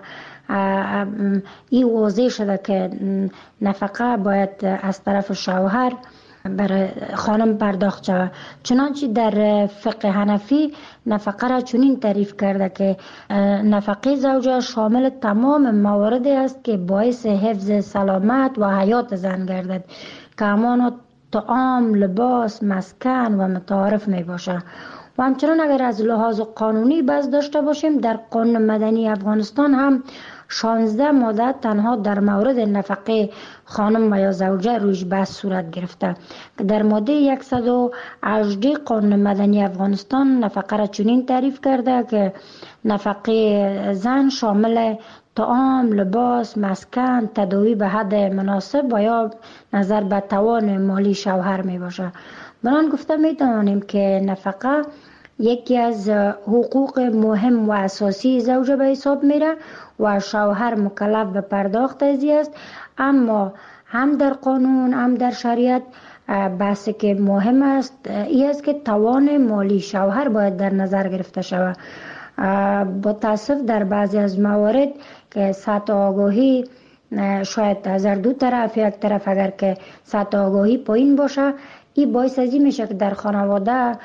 این واضح شده که نفقه باید از طرف شوهر برای خانم پرداخت شود. چنانچه در فقه حنفی نفقه را چنین تعریف کرده که نفقه زوجه شامل تمام مواردی است که باعث حفظ سلامت و حیات زن گردد که همان طعام، لباس، مسکن و متعارف می باشه. و همچنان اگر از لحاظ قانونی بحث داشته باشیم، در قانون مدنی افغانستان هم 16 ماده تنها در مورد نفقه خانم و یا زوجه رویش بحث صورت گرفته که در ماده 118 قانون مدنی افغانستان نفقه را چنین تعریف کرده که نفقه زن شامل طعام، لباس، مسکن، تداوی به حد مناسب و یا نظر به توان مالی شوهر می باشه. بران گفته می توانیم که نفقه یکی از حقوق مهم و اساسی زوجه به حساب میره و شوهر مکلف به پرداخت ازی است، اما هم در قانون هم در شریعت بحثی که مهم است این است که توان مالی شوهر باید در نظر گرفته شود. با تاسف در بعضی از موارد که سطح آگاهی شاید از دو طرف، یک طرف اگر که سطح آگاهی پایین باشه، این باعث ازی میشه که در خانواده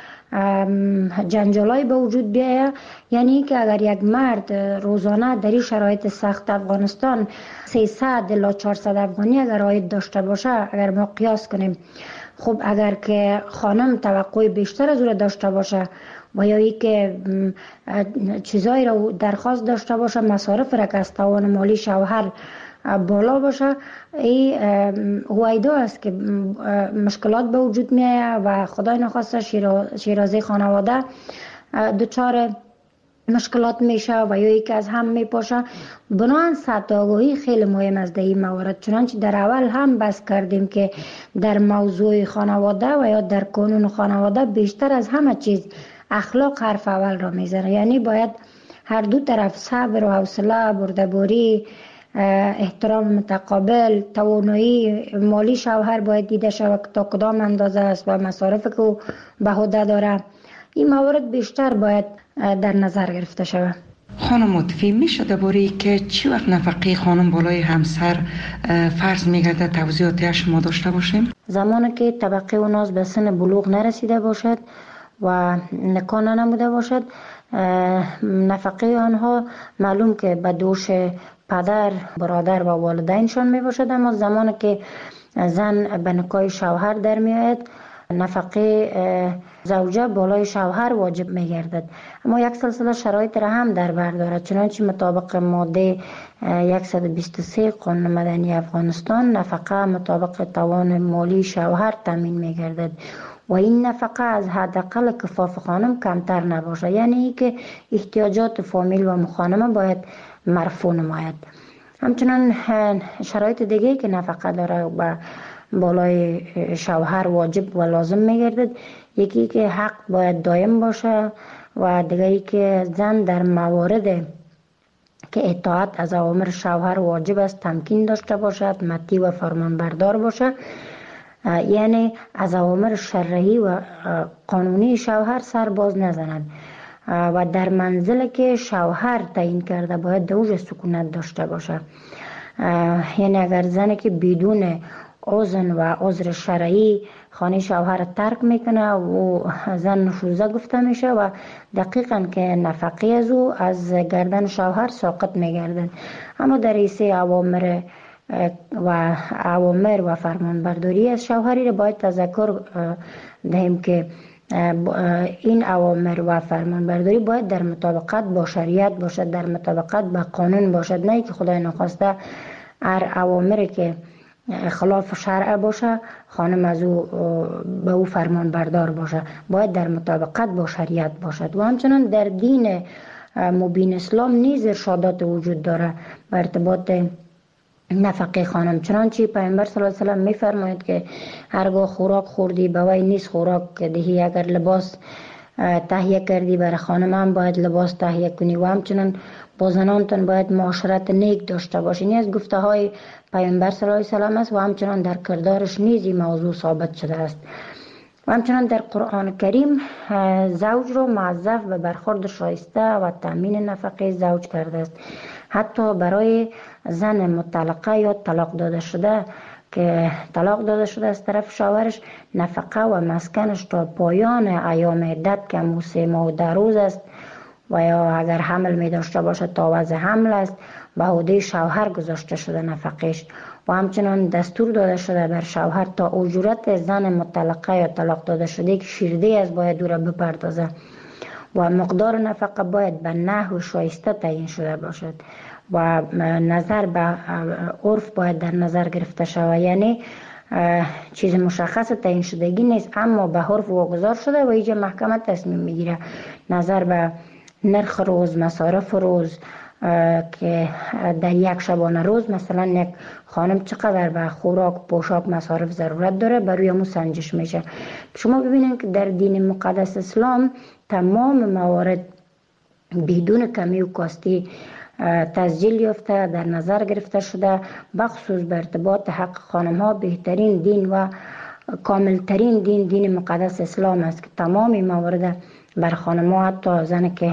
جنجالای به وجود بیاید. یعنی که اگر یک مرد روزانه در این شرایط سخت افغانستان 300 الی 400 افغانی اگر عاید داشته باشه، اگر ما قیاس کنیم، خب اگر که خانم توقع بیشتر از او داشته باشه و یا ای که چیزایی را درخواست داشته باشه، مصارف را که از توان مالی شوهر بالا باشه، این هویدا است که مشکلات به وجود میاد و خدای نخواسته شیرازه خانواده دچار مشکلات میشه و یا یکی از هم میپاشه. بنابراین سطح آگاهی خیلی مهم است در این موارد. چنانچه در اول هم بحث کردیم که در موضوع خانواده و یا در قانون خانواده بیشتر از همه چیز اخلاق حرف اول را میزنه. یعنی باید هر دو طرف صبر و حوصله، بردباری، احترام متقابل، توانایی مالی شوهر باید دیده شود تا کدام اندازه است و مصارف که او به عهده داره. این موارد بیشتر باید در نظر گرفته شود. خانم مطفی میشه درباره که چی وقت نفقه خانم بالای همسر فرض میگرده توضیحاتی شما داشته باشیم؟ زمانی که طبقه اوناز به سن بلوغ نرسیده باشد و نکاح نموده باشد، نفقه آنها معلوم که به دوش پدر، برادر و والدینشان می باشد، اما زمانی که زن به نکاح شوهر در می آید، نفقه زوجه بالای شوهر واجب می گردد. اما یک سلسله شرایط را هم در بر دارد. چنانچه مطابق ماده 123 قانون مدنی افغانستان نفقه مطابق توان مالی شوهر تامین می گردد و این نفقه از حداقل کفاف خانم کمتر نباشه. یعنی که احتیاجات فامیل و مخانمه باید مرفوع نماید. همچنان شرایط دیگه که نفقه داره و بالای شوهر واجب و لازم میگردد، یکی که حق باید دائم باشه و دیگری که زن در موارد که اطاعت از اوامر شوهر واجب است تمکین داشته باشد، مطیع و فرمانبردار باشه، یعنی از اوامر شرعی و قانونی شوهر سر باز نزند و در منزل که شوهر تعیین کرده باید دوج سکونت داشته باشه. یعنی اگر زنی که بدون اذن و عذر شرعی خانه شوهر ترک میکنه و زن نشوزه گفته میشه و دقیقاً که نفقه از او از گردن شوهر ساقط میگردن. اما در ایسه اوامر و فرمانبرداری از شوهری را باید تذکر دهیم که این اوامر و فرمانبرداری باید در مطابقت با شریعت باشد، در مطابقت با قانون باشد، نه که خدای نخواسته هر اوامری که خلاف شرع باشه خانم از او به او فرمان بردار باشه. باید در مطابقت با شریعت باشد. و همچنان در دین مبین اسلام نیز ارشادات وجود داره به ارتباط نفقه خانم. چنانچه پیامبر صلی الله علیه و سلم میفرماید که هرگاه خوراک خوردی به وی نیست خوراک دهی، اگر لباس تهیه کردی برای خانم هم باید لباس تهیه کنی و همچنان با زنانتون باید معاشرت نیک داشته باشی. این از گفته های پیامبر صلی الله علیه و سلم است و همچنان در کردارش نیز این موضوع ثابت شده است. و همچنان در قرآن کریم زوج را موظف به برخورد شایسته و تامین نفقه زوج کرده است. حتی برای زن مطلقه یا طلاق داده شده که طلاق داده شده از طرف شوهرش، نفقه و مسکنش تا پایان ایام عدت که 3 ماه و 10 روز است و یا اگر حمل می داشته باشه تا وضع حمل است به عهده شوهر گذاشته شده نفقش. و همچنان دستور داده شده بر شوهر تا اجرت زن مطلقه یا طلاق داده شده که شیرده از باید او را بپردازه. و مقدار نفقه باید به نحو شایسته تعیین شده باشد و نظر به عرف باید در نظر گرفته شود. یعنی چیز مشخص تعیین شدگی نیست، اما به عرف واگذار شده و اینجا محکمه تصمیم میگیره نظر به نرخ روز، مصارف روز، که در یک شبانه روز مثلا یک خانم چقدر به خوراک، پوشاک، مصارف ضرورت داره، بر روی همون سنجش میشه. شما ببینید که در دین مقدس اسلام تمام موارد بدون کمی و کاستی تسجیل یافته، در نظر گرفته شده، بخصوص به ارتباط حق خانم ها بهترین دین و کاملترین دین مقدس اسلام است که تمام موارد بر خانم ها، حتی زنی که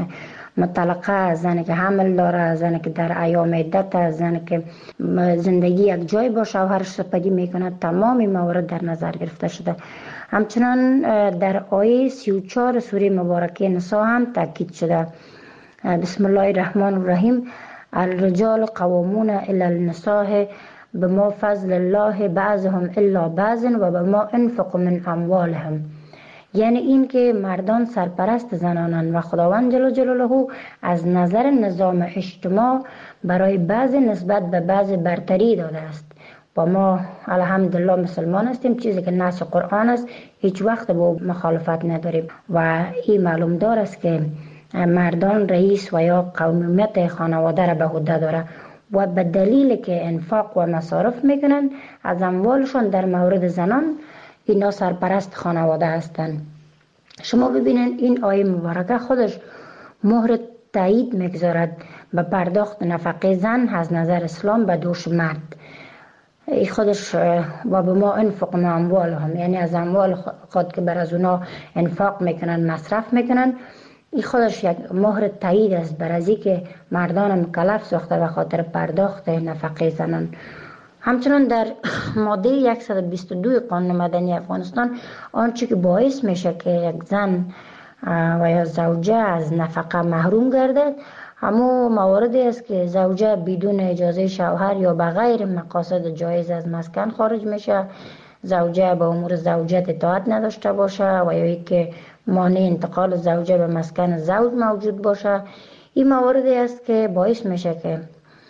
مطلقه، زنی که حمل داره، زنی که در ایام عدت، زنی که زندگی یک جای با شوهرش سپری میکنه، تمام موارد در نظر گرفته شده. همچنان در آیه 34 سوره مبارکه نساء هم تاکید شده. بسم الله الرحمن الرحیم: الرجال قوامون علی النساء بما فضل الله بعضهم الا بعض و بما انفقوا من اموالهم. یعنی این که مردان سرپرست زنانند و خداوند جل جلاله از نظر نظام اجتماع برای بعض نسبت به بعض برتری داده است. و ما الحمدلله مسلمان هستیم، چیزی که نص قرآن است هیچ وقت با مخالفت نداریم و این معلوم دار است که مردان رئیس و یا قومیت خانواده را به عهده داره و به دلیل که انفاق و مصارف میکنن از اموالشان در مورد زنان اینا سرپرست خانواده هستند. شما ببینید این آیه مبارکه خودش مهر تایید میگذارد به پرداخت نفقه زن از نظر اسلام به دوش مرد. ای خودش و به ما انفق من اموالهم، یعنی از اموال خود که بر از اونا انفاق میکنن، مصرف میکنن، این خودش یک مهر تایید است بر از که مردان مکلف ساخته به خاطر پرداخت نفقه زنان. همچنان در ماده 122 قانون مدنی افغانستان آنچه که باعث میشه که یک زن و یا زوجه از نفقه محروم گردد همون مواردی است که زوجه بدون اجازه شوهر یا به غیر مقاصد جایز از مسکن خارج میشه، زوجه به امور زوجت اطاعت نداشته باشه و یا که مانع انتقال زوجه به مسکن زوج موجود باشه. این مواردی است که باعث میشه که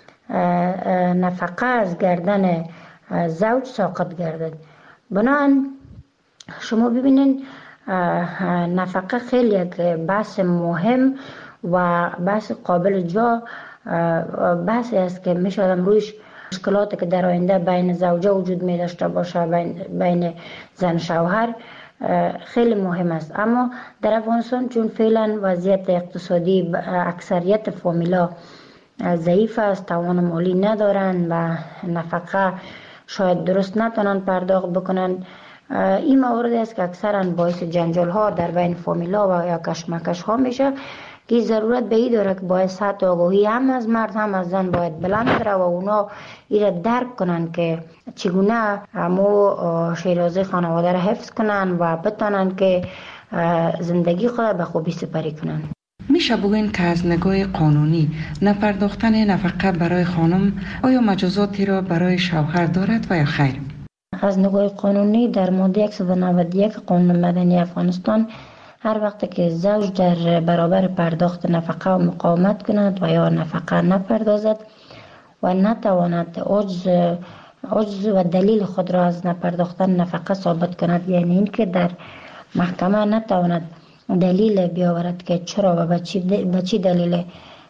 نفقه از گردن زوج ساقط گردد. بنابراین شما ببینید نفقه خیلی یک بحث مهم و بحث قابل جا بحثی است که میشه آدم رویش مشکلاتی که در آینده بین زوجه وجود می داشته باشه، بین زن شوهر، خیلی مهم است. اما در افغانستان چون فعلا وضعیت اقتصادی اکثریت فامیلا ضعیف است، توان مالی ندارن و نفقه شاید درست نتونن پرداخت بکنن، این موارد است که اکثرا باعث جنجال ها در بین فامیلا و یا کشمکش ها میشه که ضرورت به این داره که باید سطح آگاهی هم از مرد هم از زن باید بلند بره و اونا ایره درک کنن که چگونه همو شیرازه خانواده را حفظ کنن و بتانن که زندگی خود به خوبی سپری کنن. میشه بگوین که از نگاه قانونی نپرداختن نفقه برای خانم آیا مجازاتی را برای شوهر دارد و یا خیر؟ از نگاه قانونی در ماده 191 قانون مدنی افغانستان هر وقت که زوج در برابر پرداخت نفقه و مقاومت کند و یا نفقه نپردازد و نتواند عجز و دلیل خود را از نپرداختن نفقه ثابت کند، یعنی این که در محکمه نتواند دلیل بیاورد که چرا و به چی دلیل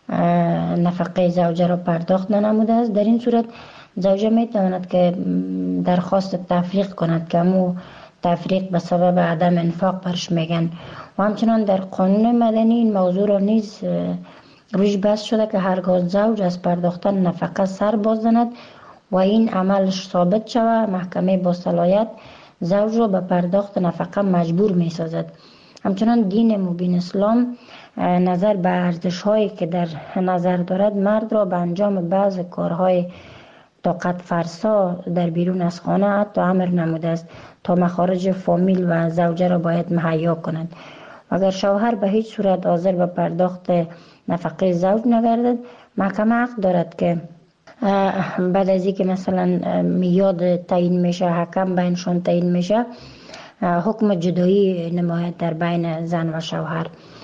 نفقه زوجه را پرداخت ننموده است، در این صورت زوجه می تواند که درخواست تفریق کند که همو تفریق به سبب عدم انفاق برش میگن. و همچنان در قانون مدنی این موضوع را نیز روش بحث شده که هرگاه زوج از پرداختن نفقه سر باز زند و این عملش ثابت شود، محکمه با صلاحیت زوج را به پرداخت نفقه مجبور می سازد. همچنان دین مبین اسلام نظر به ارزش هایی که در نظر دارد مرد را به انجام بعض کارهای طاقت فرسا در بیرون از خانه حتی امر نموده است تا مخارج فامیل و زوجه را باید مهیا کنند. اگر شوهر به هیچ صورت حاضر به پرداخت نفقه زوج نگردد، محکمه حق دارد که بعد از اینکه مثلا میاد تعیین میشه، حکم بینشان تعیین میشه، حکم جدایی نماید در بین زن و شوهر.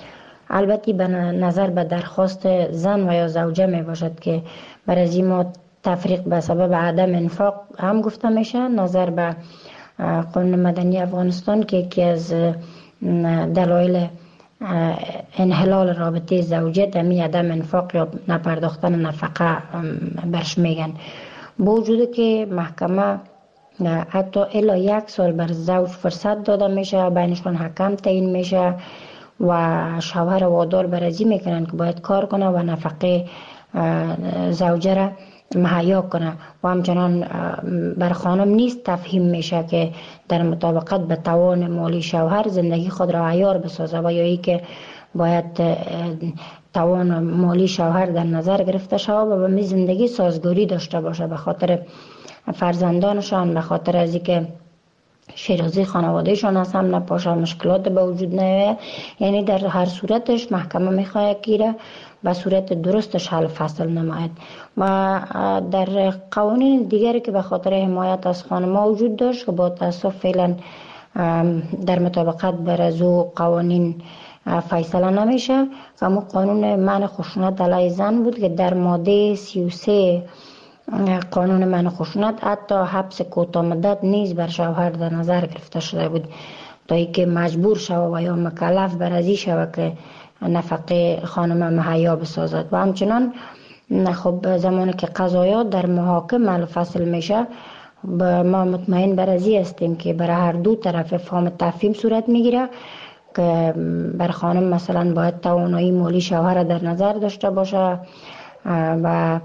البته به نظر به درخواست زن و یا زوجه می باشد که برای ما تفریق به سبب عدم انفاق هم گفته میشه. نظر به قانون مدنی افغانستان که یکی از دلایل انحلال رابطه زوجیت همین عدم انفاق یا نپرداختن نفقه برش میگن. با وجود که محکمه حتی الا 1 سال بر زوج فرصت داده میشه، بینشون حکم تعیین میشه و شوهر وادار برازی میکنن که باید کار کنه و نفقه زوجه را مهیا کنه و همچنان بر خانم نیست تفهیم میشه که در مطابقت به توان مالی شوهر زندگی خود را عیار بسازه و یا ای که باید توان مالی شوهر در نظر گرفته شود و به زندگی سازگاری داشته باشه به خاطر فرزندانشان، به خاطر از اینکه شیرازی خانوادهشان از هم نپاشه، مشکلات به وجود نیاید. یعنی در هر صورتش محکمه میخواد که به صورت درستش حل فصل نماید. و در قوانین دیگری که به خاطر حمایت از خانم‌ها وجود داشت که با تاسف فعلا در مطابقت بر از او قوانین فیصله نمیشه، اما قانون منع خشونت علیه زن بود که در ماده 33 قانون منع خشونت حتی حبس کوتاه مدت نیز بر شوهر در نظر گرفته شده بود تا اینکه مجبور شود و یا مکلف بر ازی شود که نفقه خانم مهیا بسازد. و همچنان خب زمانی که قضایات در محاکم حل فصل میشه ما مطمئن بر ازی هستیم که برای هر دو طرف فهم تفهیم صورت میگیره که بر خانم مثلا باید توانایی مالی شوهر در نظر داشته باشه و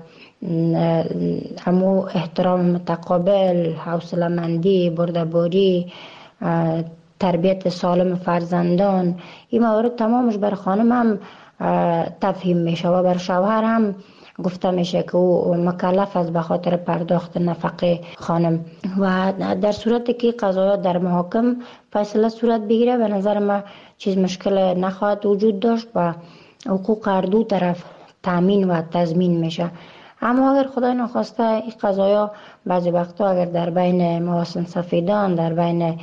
همو احترام متقابل، حوصله مندی، بردباری، تربیت سالم فرزندان، این موارد تمامش بر خانم هم تفهیم میشه و بر شوهر هم گفته میشه که او مکلف است به خاطر پرداخت نفقه خانم. و در صورتی که قضایات در محاکم فیصله صورت بگیره به نظر ما چیز مشکل نخواهد وجود داشت و حقوق هر دو طرف تامین و تضمین میشه. اما اگر خدای نخواسته این قضایا بعضی وقتا اگر در بین محاسن سفیدان، در بین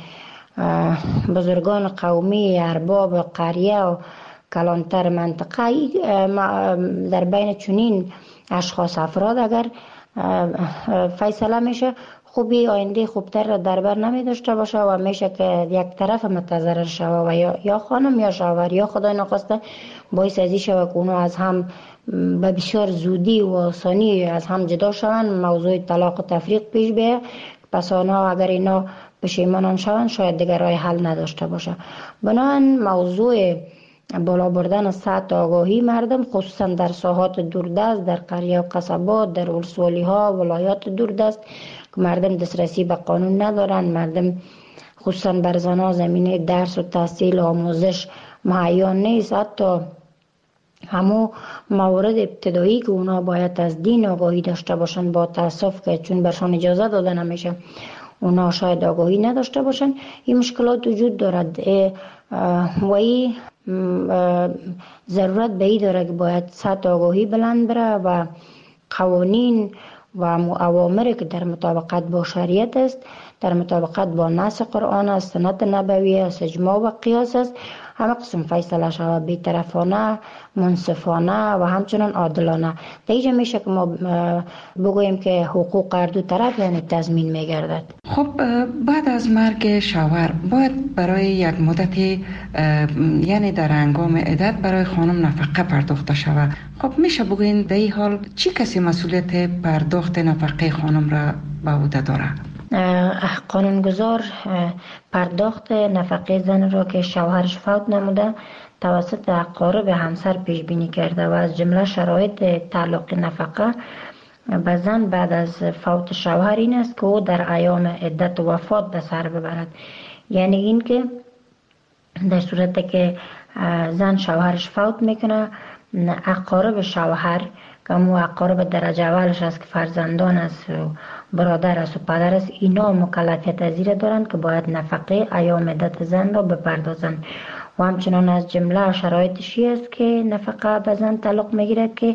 بزرگان قومی، ارباب قریه و کلانتر منطقه، در بین چنین اشخاص افراد اگر فیصله میشه خوبی آینده خوبتر را در بر نمی داشته باشه و میشه که یک طرف متضرر شوه و یا خانم یا شوهر یا خدای نخواسته باعث ازی شوه که اونو از هم به بسیار زودی و آسانی از هم جدا شوند، موضوع طلاق و تفریق پیش بیه. پس آنها اگر اینا پشیمانان شوند شاید دیگر راه حل نداشته باشه. بنابراین موضوع بالا بردن سطح آگاهی مردم خصوصا در ساحات دوردست، در قریه و قصبات، در ولسوالی ها، ولایات دوردست که مردم دسترسی به قانون ندارن، مردم خصوصا بر زنها زمینه درس و تحصیل و آموزش مهیا نیست. حتی همو موارد ابتدایی که اونا باید از دین آگاهی داشته باشن با تاسف که چون برشان اجازه داده نمیشه اونا شاید آگاهی نداشته باشن. این مشکلات وجود دارد و این ضرورت به این داره که باید سطح آگاهی بلند بره و قوانین و اوامری که در مطابقت با شریعت است، در مطابقت با نص قرآن است، سنت نبوی است، اجماع و قیاس است، همه قسم فیصله شود بی‌طرفانه، منصفانه و همچنان عادلانه. در اینجا میشه که ما بگوییم که حقوق هر دو طرف یعنی تضمین میگردد. خب بعد از مرگ شوهر باید برای یک مدتی یعنی در هنگام عدت برای خانم نفقه پرداخته شود. خب میشه بگوین در این حال چی کسی مسئولیت پرداخت نفقه خانم را به عهده داره؟ قانونگذار پرداخت نفقه زن را که شوهرش فوت نموده توسط اقارب همسر پیش بینی کرده و از جمله شرایط تعلق نفقه به زن بعد از فوت شوهر این است که او در ایام عدت و وفات به سر ببرد. یعنی این که در صورت که زن شوهرش فوت میکنه اقارب شوهر که مو اقارب درجه اولش است که فرزندان است و برادر است و پدر است، اینا مکلفیت از زیر دارند که باید نفقه ایام عدت زن را بپردازند. و همچنان از جمله شرایطشی است که نفقه به زن تعلق میگیرد که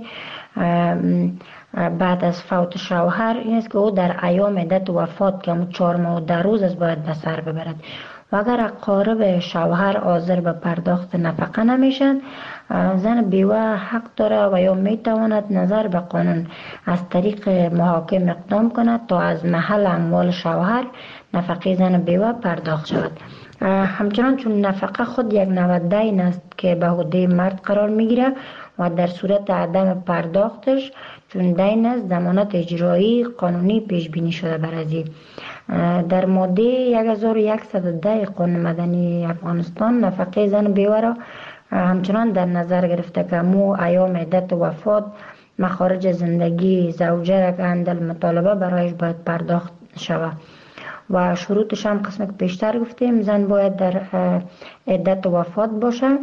بعد از فوت شوهر این است که او در ایام عدت و وفات که همون 4 ماه و 10 روز است باید به سر ببرد. و اگر اقارب شوهر حاضر به پرداخت نفقه نمیشن، زن بیوه حق داره و یا میتواند نظر به قانون از طریق محاکم اقدام کند تا از محل اموال شوهر نفقه زن بیوه پرداخت شود. همچنان چون نفقه خود یک نوع دین است که به عهده مرد قرار میگیره و در صورت عدم پرداختش چون دین است ضمانت اجرایی قانونی پیش بینی شده بر ازی. در ماده 1110 قانون مدنی افغانستان نفقه زن بیوه را همچنان در نظر گرفته که مو ایام عدت وفات مخارج زندگی زوجه را که اندل مطالبه برایش باید پرداخت شود و شروطش هم قسم که پیشتر گفتیم زن باید در عدت وفات باشه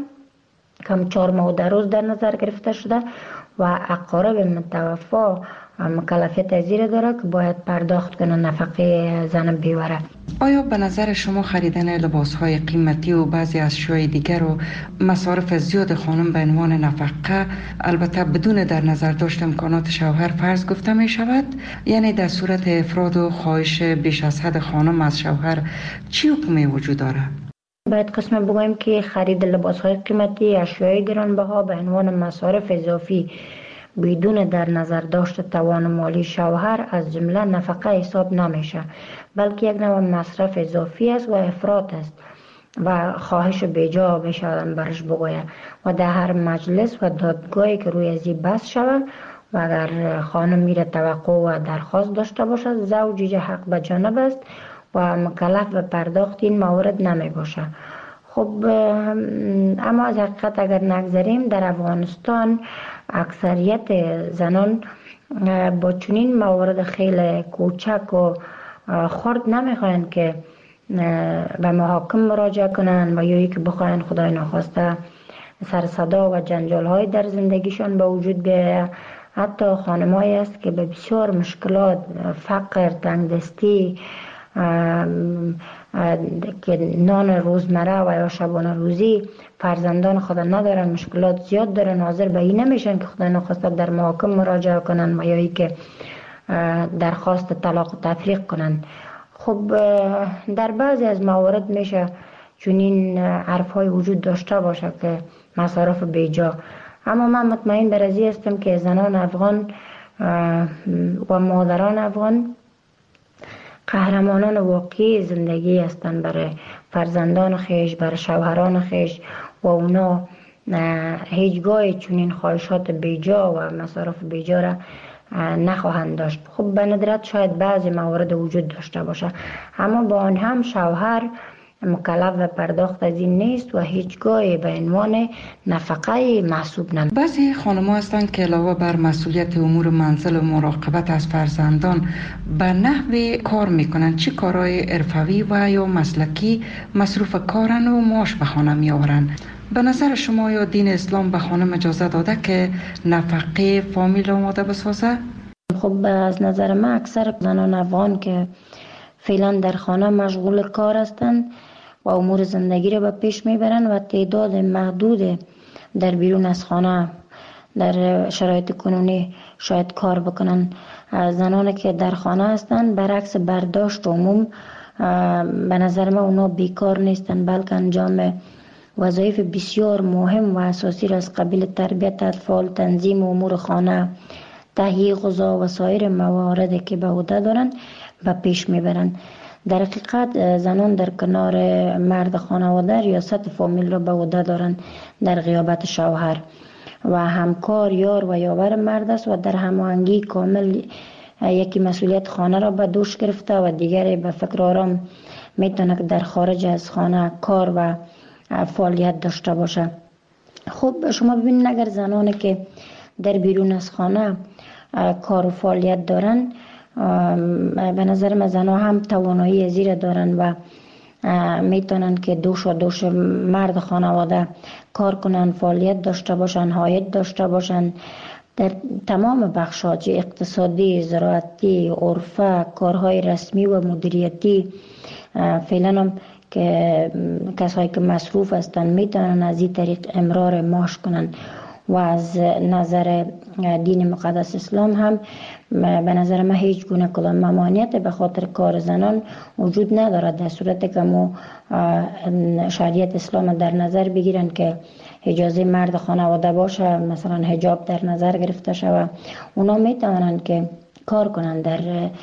کم 4 ماه و 10 روز در نظر گرفته شده و اقارب متوفا مکلفیت ازیر داره که باید پرداخت کنه نفقه زن بیوه. آیا به نظر شما خریدن لباس‌های قیمتی و بعضی اشیاء دیگر و مصارف زیاد خانم به عنوان نفقه البته بدون در نظر داشت امکانات شوهر فرض گفته می شود؟ یعنی در صورت افراد و خواهش بیش از حد خانم از شوهر چی حکمی وجود داره؟ باید قسم بگویم که خرید لباس‌های قیمتی، اشیاء گرانبها به عنوان مصارف اضافی بدون در نظر داشت توان مالی شوهر از جمله نفقه حساب نمیشه، بلکه یک نوع مصرف اضافی است و افراط است و خواهش بیجا بشودن برش بگوید و در هر مجلس و دادگاهی که روی ازی بحث شود و اگر خانم میره توقع و درخواست داشته باشد زوج حق به جانب است و مکلف به پرداخت این موارد نمی باشه. خب اما از حقیقت اگر نگذاریم در افغانستان اکثریت زنان با چنین موارد خیلی کوچک و خرد نمیخواین که به محاکم مراجعه کنن و یا که بخواین خدای نخواسته سر صدا و جنجال های در زندگیشان به وجود بیاید. حتی خانمایی است که به بسیار مشکلات، فقر، تنگدستی که نان روزمره و یا شبانه روزی فرزندان خود ندارن، مشکلات زیاد دارن، حاضر به این نمیشن که خدا نخواسته در محاکم مراجعه کنن و یا ای که درخواست طلاق و تفریق کنن. خب در بعضی از موارد میشه چنین حرف های وجود داشته باشه که مصارف بیجا، اما من مطمئن بر ازی هستم که زنان افغان و مادران افغان قهرمانان واقعی زندگی هستند برای فرزندان خیش، برای شوهران خیش و اونا هیچگاه چنین خواهشات بیجا و مصارف بیجا را نخواهند داشت. خب به ندرت شاید بعضی موارد وجود داشته باشه، اما با آن هم شوهر مکلف به پرداخت از این نیست و هیچگاه به عنوان نفقه محسوب نمیشه. بعضی خانم‌ها هستند که علاوه بر مسئولیت امور منزل و مراقبت از فرزندان به نحوی کار میکنن. چه کارهای حرفوی و یا مسلکی مصروف کارن و معاش به خانه میآورن؟ به نظر شما یا دین اسلام به خانم اجازه داده که نفقه فامیل آماده بسازه؟ خب از نظر من اکثر زنان افغان که فعلا در خانه مشغول کار هستند و امور زندگی را به پیش میبرند و تعداد محدود در بیرون از خانه در شرایط کنونی شاید کار بکنن. زنانی که در خانه هستند برعکس برداشت عموم به نظر من اونا بیکار نیستند، بلکه انجام وظایف بسیار مهم و اساسی را از قبیل تربیت اطفال، تنظیم امور خانه، تهیه غذا و سایر مواردی که به عهده دارند به پیش میبرند. در حقیقت زنان در کنار مرد خانواده ریاست فامیل را به عهده دارند در غیابت شوهر و همکار، یار و یاور مرد است و در هماهنگی کامل یکی مسئولیت خانه را به دوش گرفته و دیگری به فکر آرام میتونه که در خارج از خانه کار و فعالیت داشته باشه. خب شما ببینید اگر زنانی که در بیرون از خانه کار و فعالیت دارن، به نظر من زنها هم توانایی زیر دارن و میتونن که دوش مرد خانواده کار کنن، فعالیت داشته باشن، عاید داشته باشن در تمام بخش‌ها، چه اقتصادی، زراعتی، عرفه، کارهای رسمی و مدیریتی. فعلا هم که کسایی که مصروف هستن میتونن از این طریق امرار معاش کنن و از نظر دین مقدس اسلام هم به نظر من هیچ گونه کدام ممانعت به خاطر کار زنان وجود ندارد، در صورتی که ما شریعت اسلام در نظر بگیرن که اجازه مرد خانواده باشه، مثلا حجاب در نظر گرفته شود، اونا میتوانند که کار کنند. در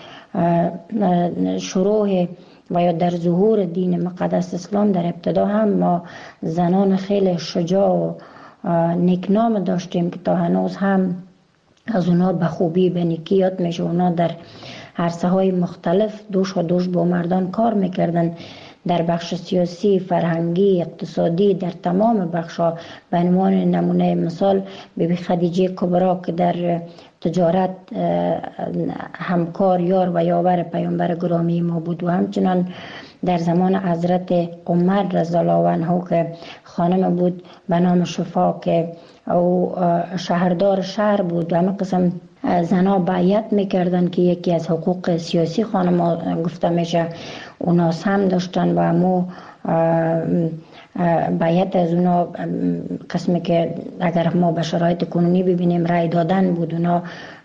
شروع و یا در ظهور دین مقدس اسلام در ابتدا هم ما زنان خیلی شجاع و نیکنام داشتیم که تا هنوز هم از اونا به خوبی به نیکی یاد میشه. اونا در عرصه های مختلف دوش و دوش با مردان کار میکردن، در بخش سیاسی، فرهنگی، اقتصادی، در تمام بخش‌ها. به عنوان نمونه مثال بیبی خدیجه کبرا که در تجارت همکار یار و یاور پیامبر گرامی ما بود، و همچنان در زمان حضرت عمر رضی الله عنه که خانم بود به نام شفا که او شهردار شهر بود، و همه قسم زنا بیعت میکردن که یکی از حقوق سیاسی خانم گفته میشه اونا هم داشتن، و همو بیعت از اونا قسمی که اگر ما به شرایط کنونی ببینیم رای دادن بود. اونا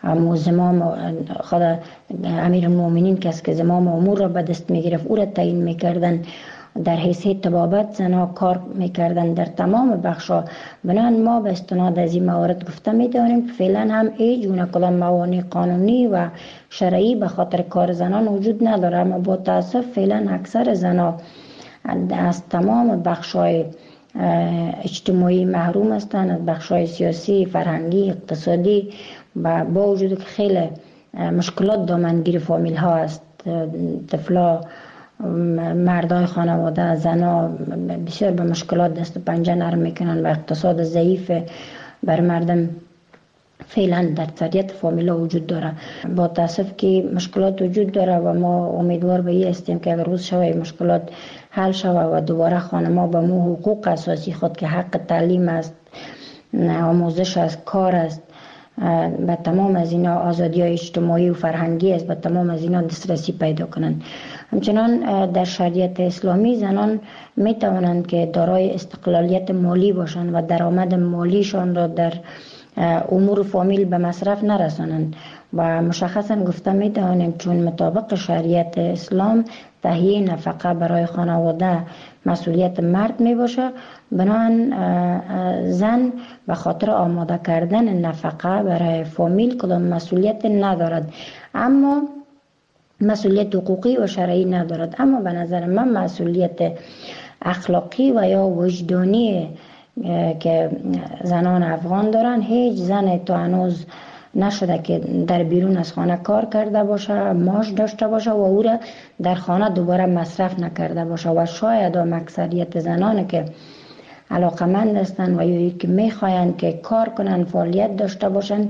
زمام خود امیر المؤمنین کسی که زمام امور را به دست میگرفت او را تعیین میکردن، در حیثیت طبابت زنها کار میکردن در تمام بخشا. بنابراین ما به استناد از این موارد گفته میتونیم که فعلا هم هیچ گونه کدام موانع قانونی و شرعی به خاطر کار زنان وجود نداره، اما با تاسف فعلا اکثر زنها از تمام بخشای اجتماعی محروم هستند، از بخشای سیاسی، فرهنگی، اقتصادی، و با وجود که خیلی مشکلات دامنگیر فامیل ها است، طفلا، مردای خانواده، زنا بسیار به مشکلات دست و پنجه نرم میکنن و اقتصاد ضعیف بر مردم فعلا در اکثریت فامیلا وجود داره. با تاسف که مشکلات وجود داره و ما امیدوار به این هستیم که اگر روز شوه مشکلات حل شوه و دوباره خانم‌ها به مو حقوق اساسی خود که حق تعلیم است، آموزش است، کار است، به تمام از اینا آزادی های اجتماعی و فرهنگی است، به تمام از اینا دسترسی پیدا کنند. همچنان در شریعت اسلامی زنان می توانند که دارای استقلالیت مالی باشند و درآمد مالیشان را در امور فامیل به مصرف نرسانند، و مشخصا گفته می توانیم چون مطابق شریعت اسلام تهیه نفقه برای خانواده مسئولیت مرد می باشه، بنابراین زن به خاطر آماده کردن نفقه برای فامیل کدام مسئولیت ندارد، اما مسئولیت حقوقی و شرعی ندارد. اما به نظر من مسئولیت اخلاقی و یا وجدانی که زنان افغان دارن، هیچ زن تا هنوز نشده که در بیرون از خانه کار کرده باشه، معاش داشته باشه و او را در خانه دوباره مصرف نکرده باشه. و شاید هم اکثریت زنان که علاقمند هستند و یا که میخواین که کار کنن، فعالیت داشته باشن،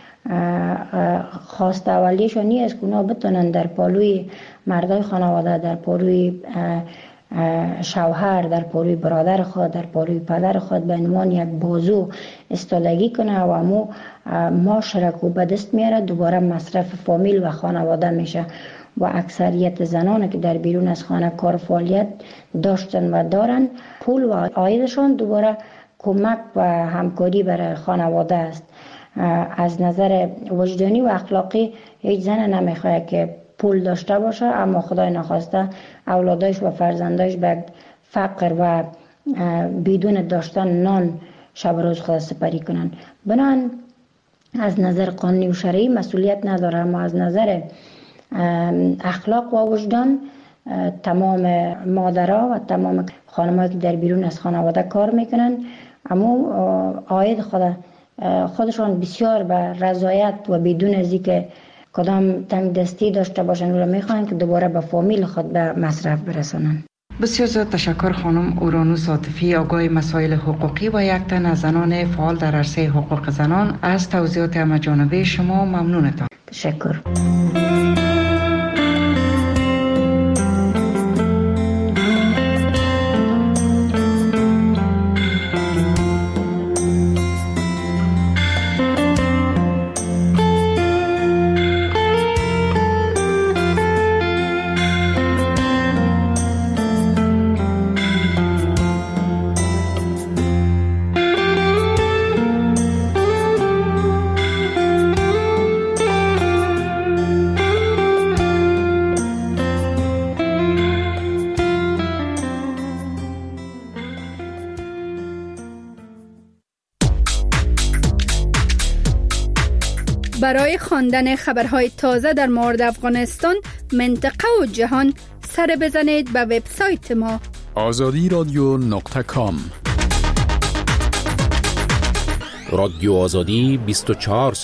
خواست اولیشون نیست که اونا بتونن در پالوی مردای خانواده، در پالوی شوهر، در پالوی برادر خود، در پالوی پدر خود به عنوان یک بازو استادگی کنه و امو معاشرت رو به دست میاره، دوباره مصرف فامیل و خانواده میشه. و اکثریت زنان که در بیرون از خانه کار فعالیت داشتن و دارن، پول و عایدشان دوباره کمک و همکاری برای خانواده است. از نظر وجدانی و اخلاقی هیچ زن نمیخواد که پول داشته باشه اما خدای نخواسته اولادش و فرزندش به فقر و بدون داشتن نان شب روز خود سپری کنن. بنابراین از نظر قانونی و شرعی مسئولیت نداره، اما از نظر اخلاق و وجدان تمام مادرها و تمام خانم‌هایی که در بیرون از خانواده کار میکنن اما عاید خودشان بسیار به رضایت و بدون از اینکه کدام تنگ دستی داشته باشن و میخوان که دوباره به فامیل خود به مصرف برسانن. بسیار زیاد تشکر خانم اورانوس عاطفی، آگاه مسائل حقوقی و یک تن از زنان فعال در عرصه حقوق زنان. از توضیحات همه‌جانبه شما ممنونتان. تشکر. برای خواندن خبرهای تازه در مورد افغانستان، منطقه و جهان سر بزنید به وبسایت ما azadiradyo.com. رادیو آزادی 24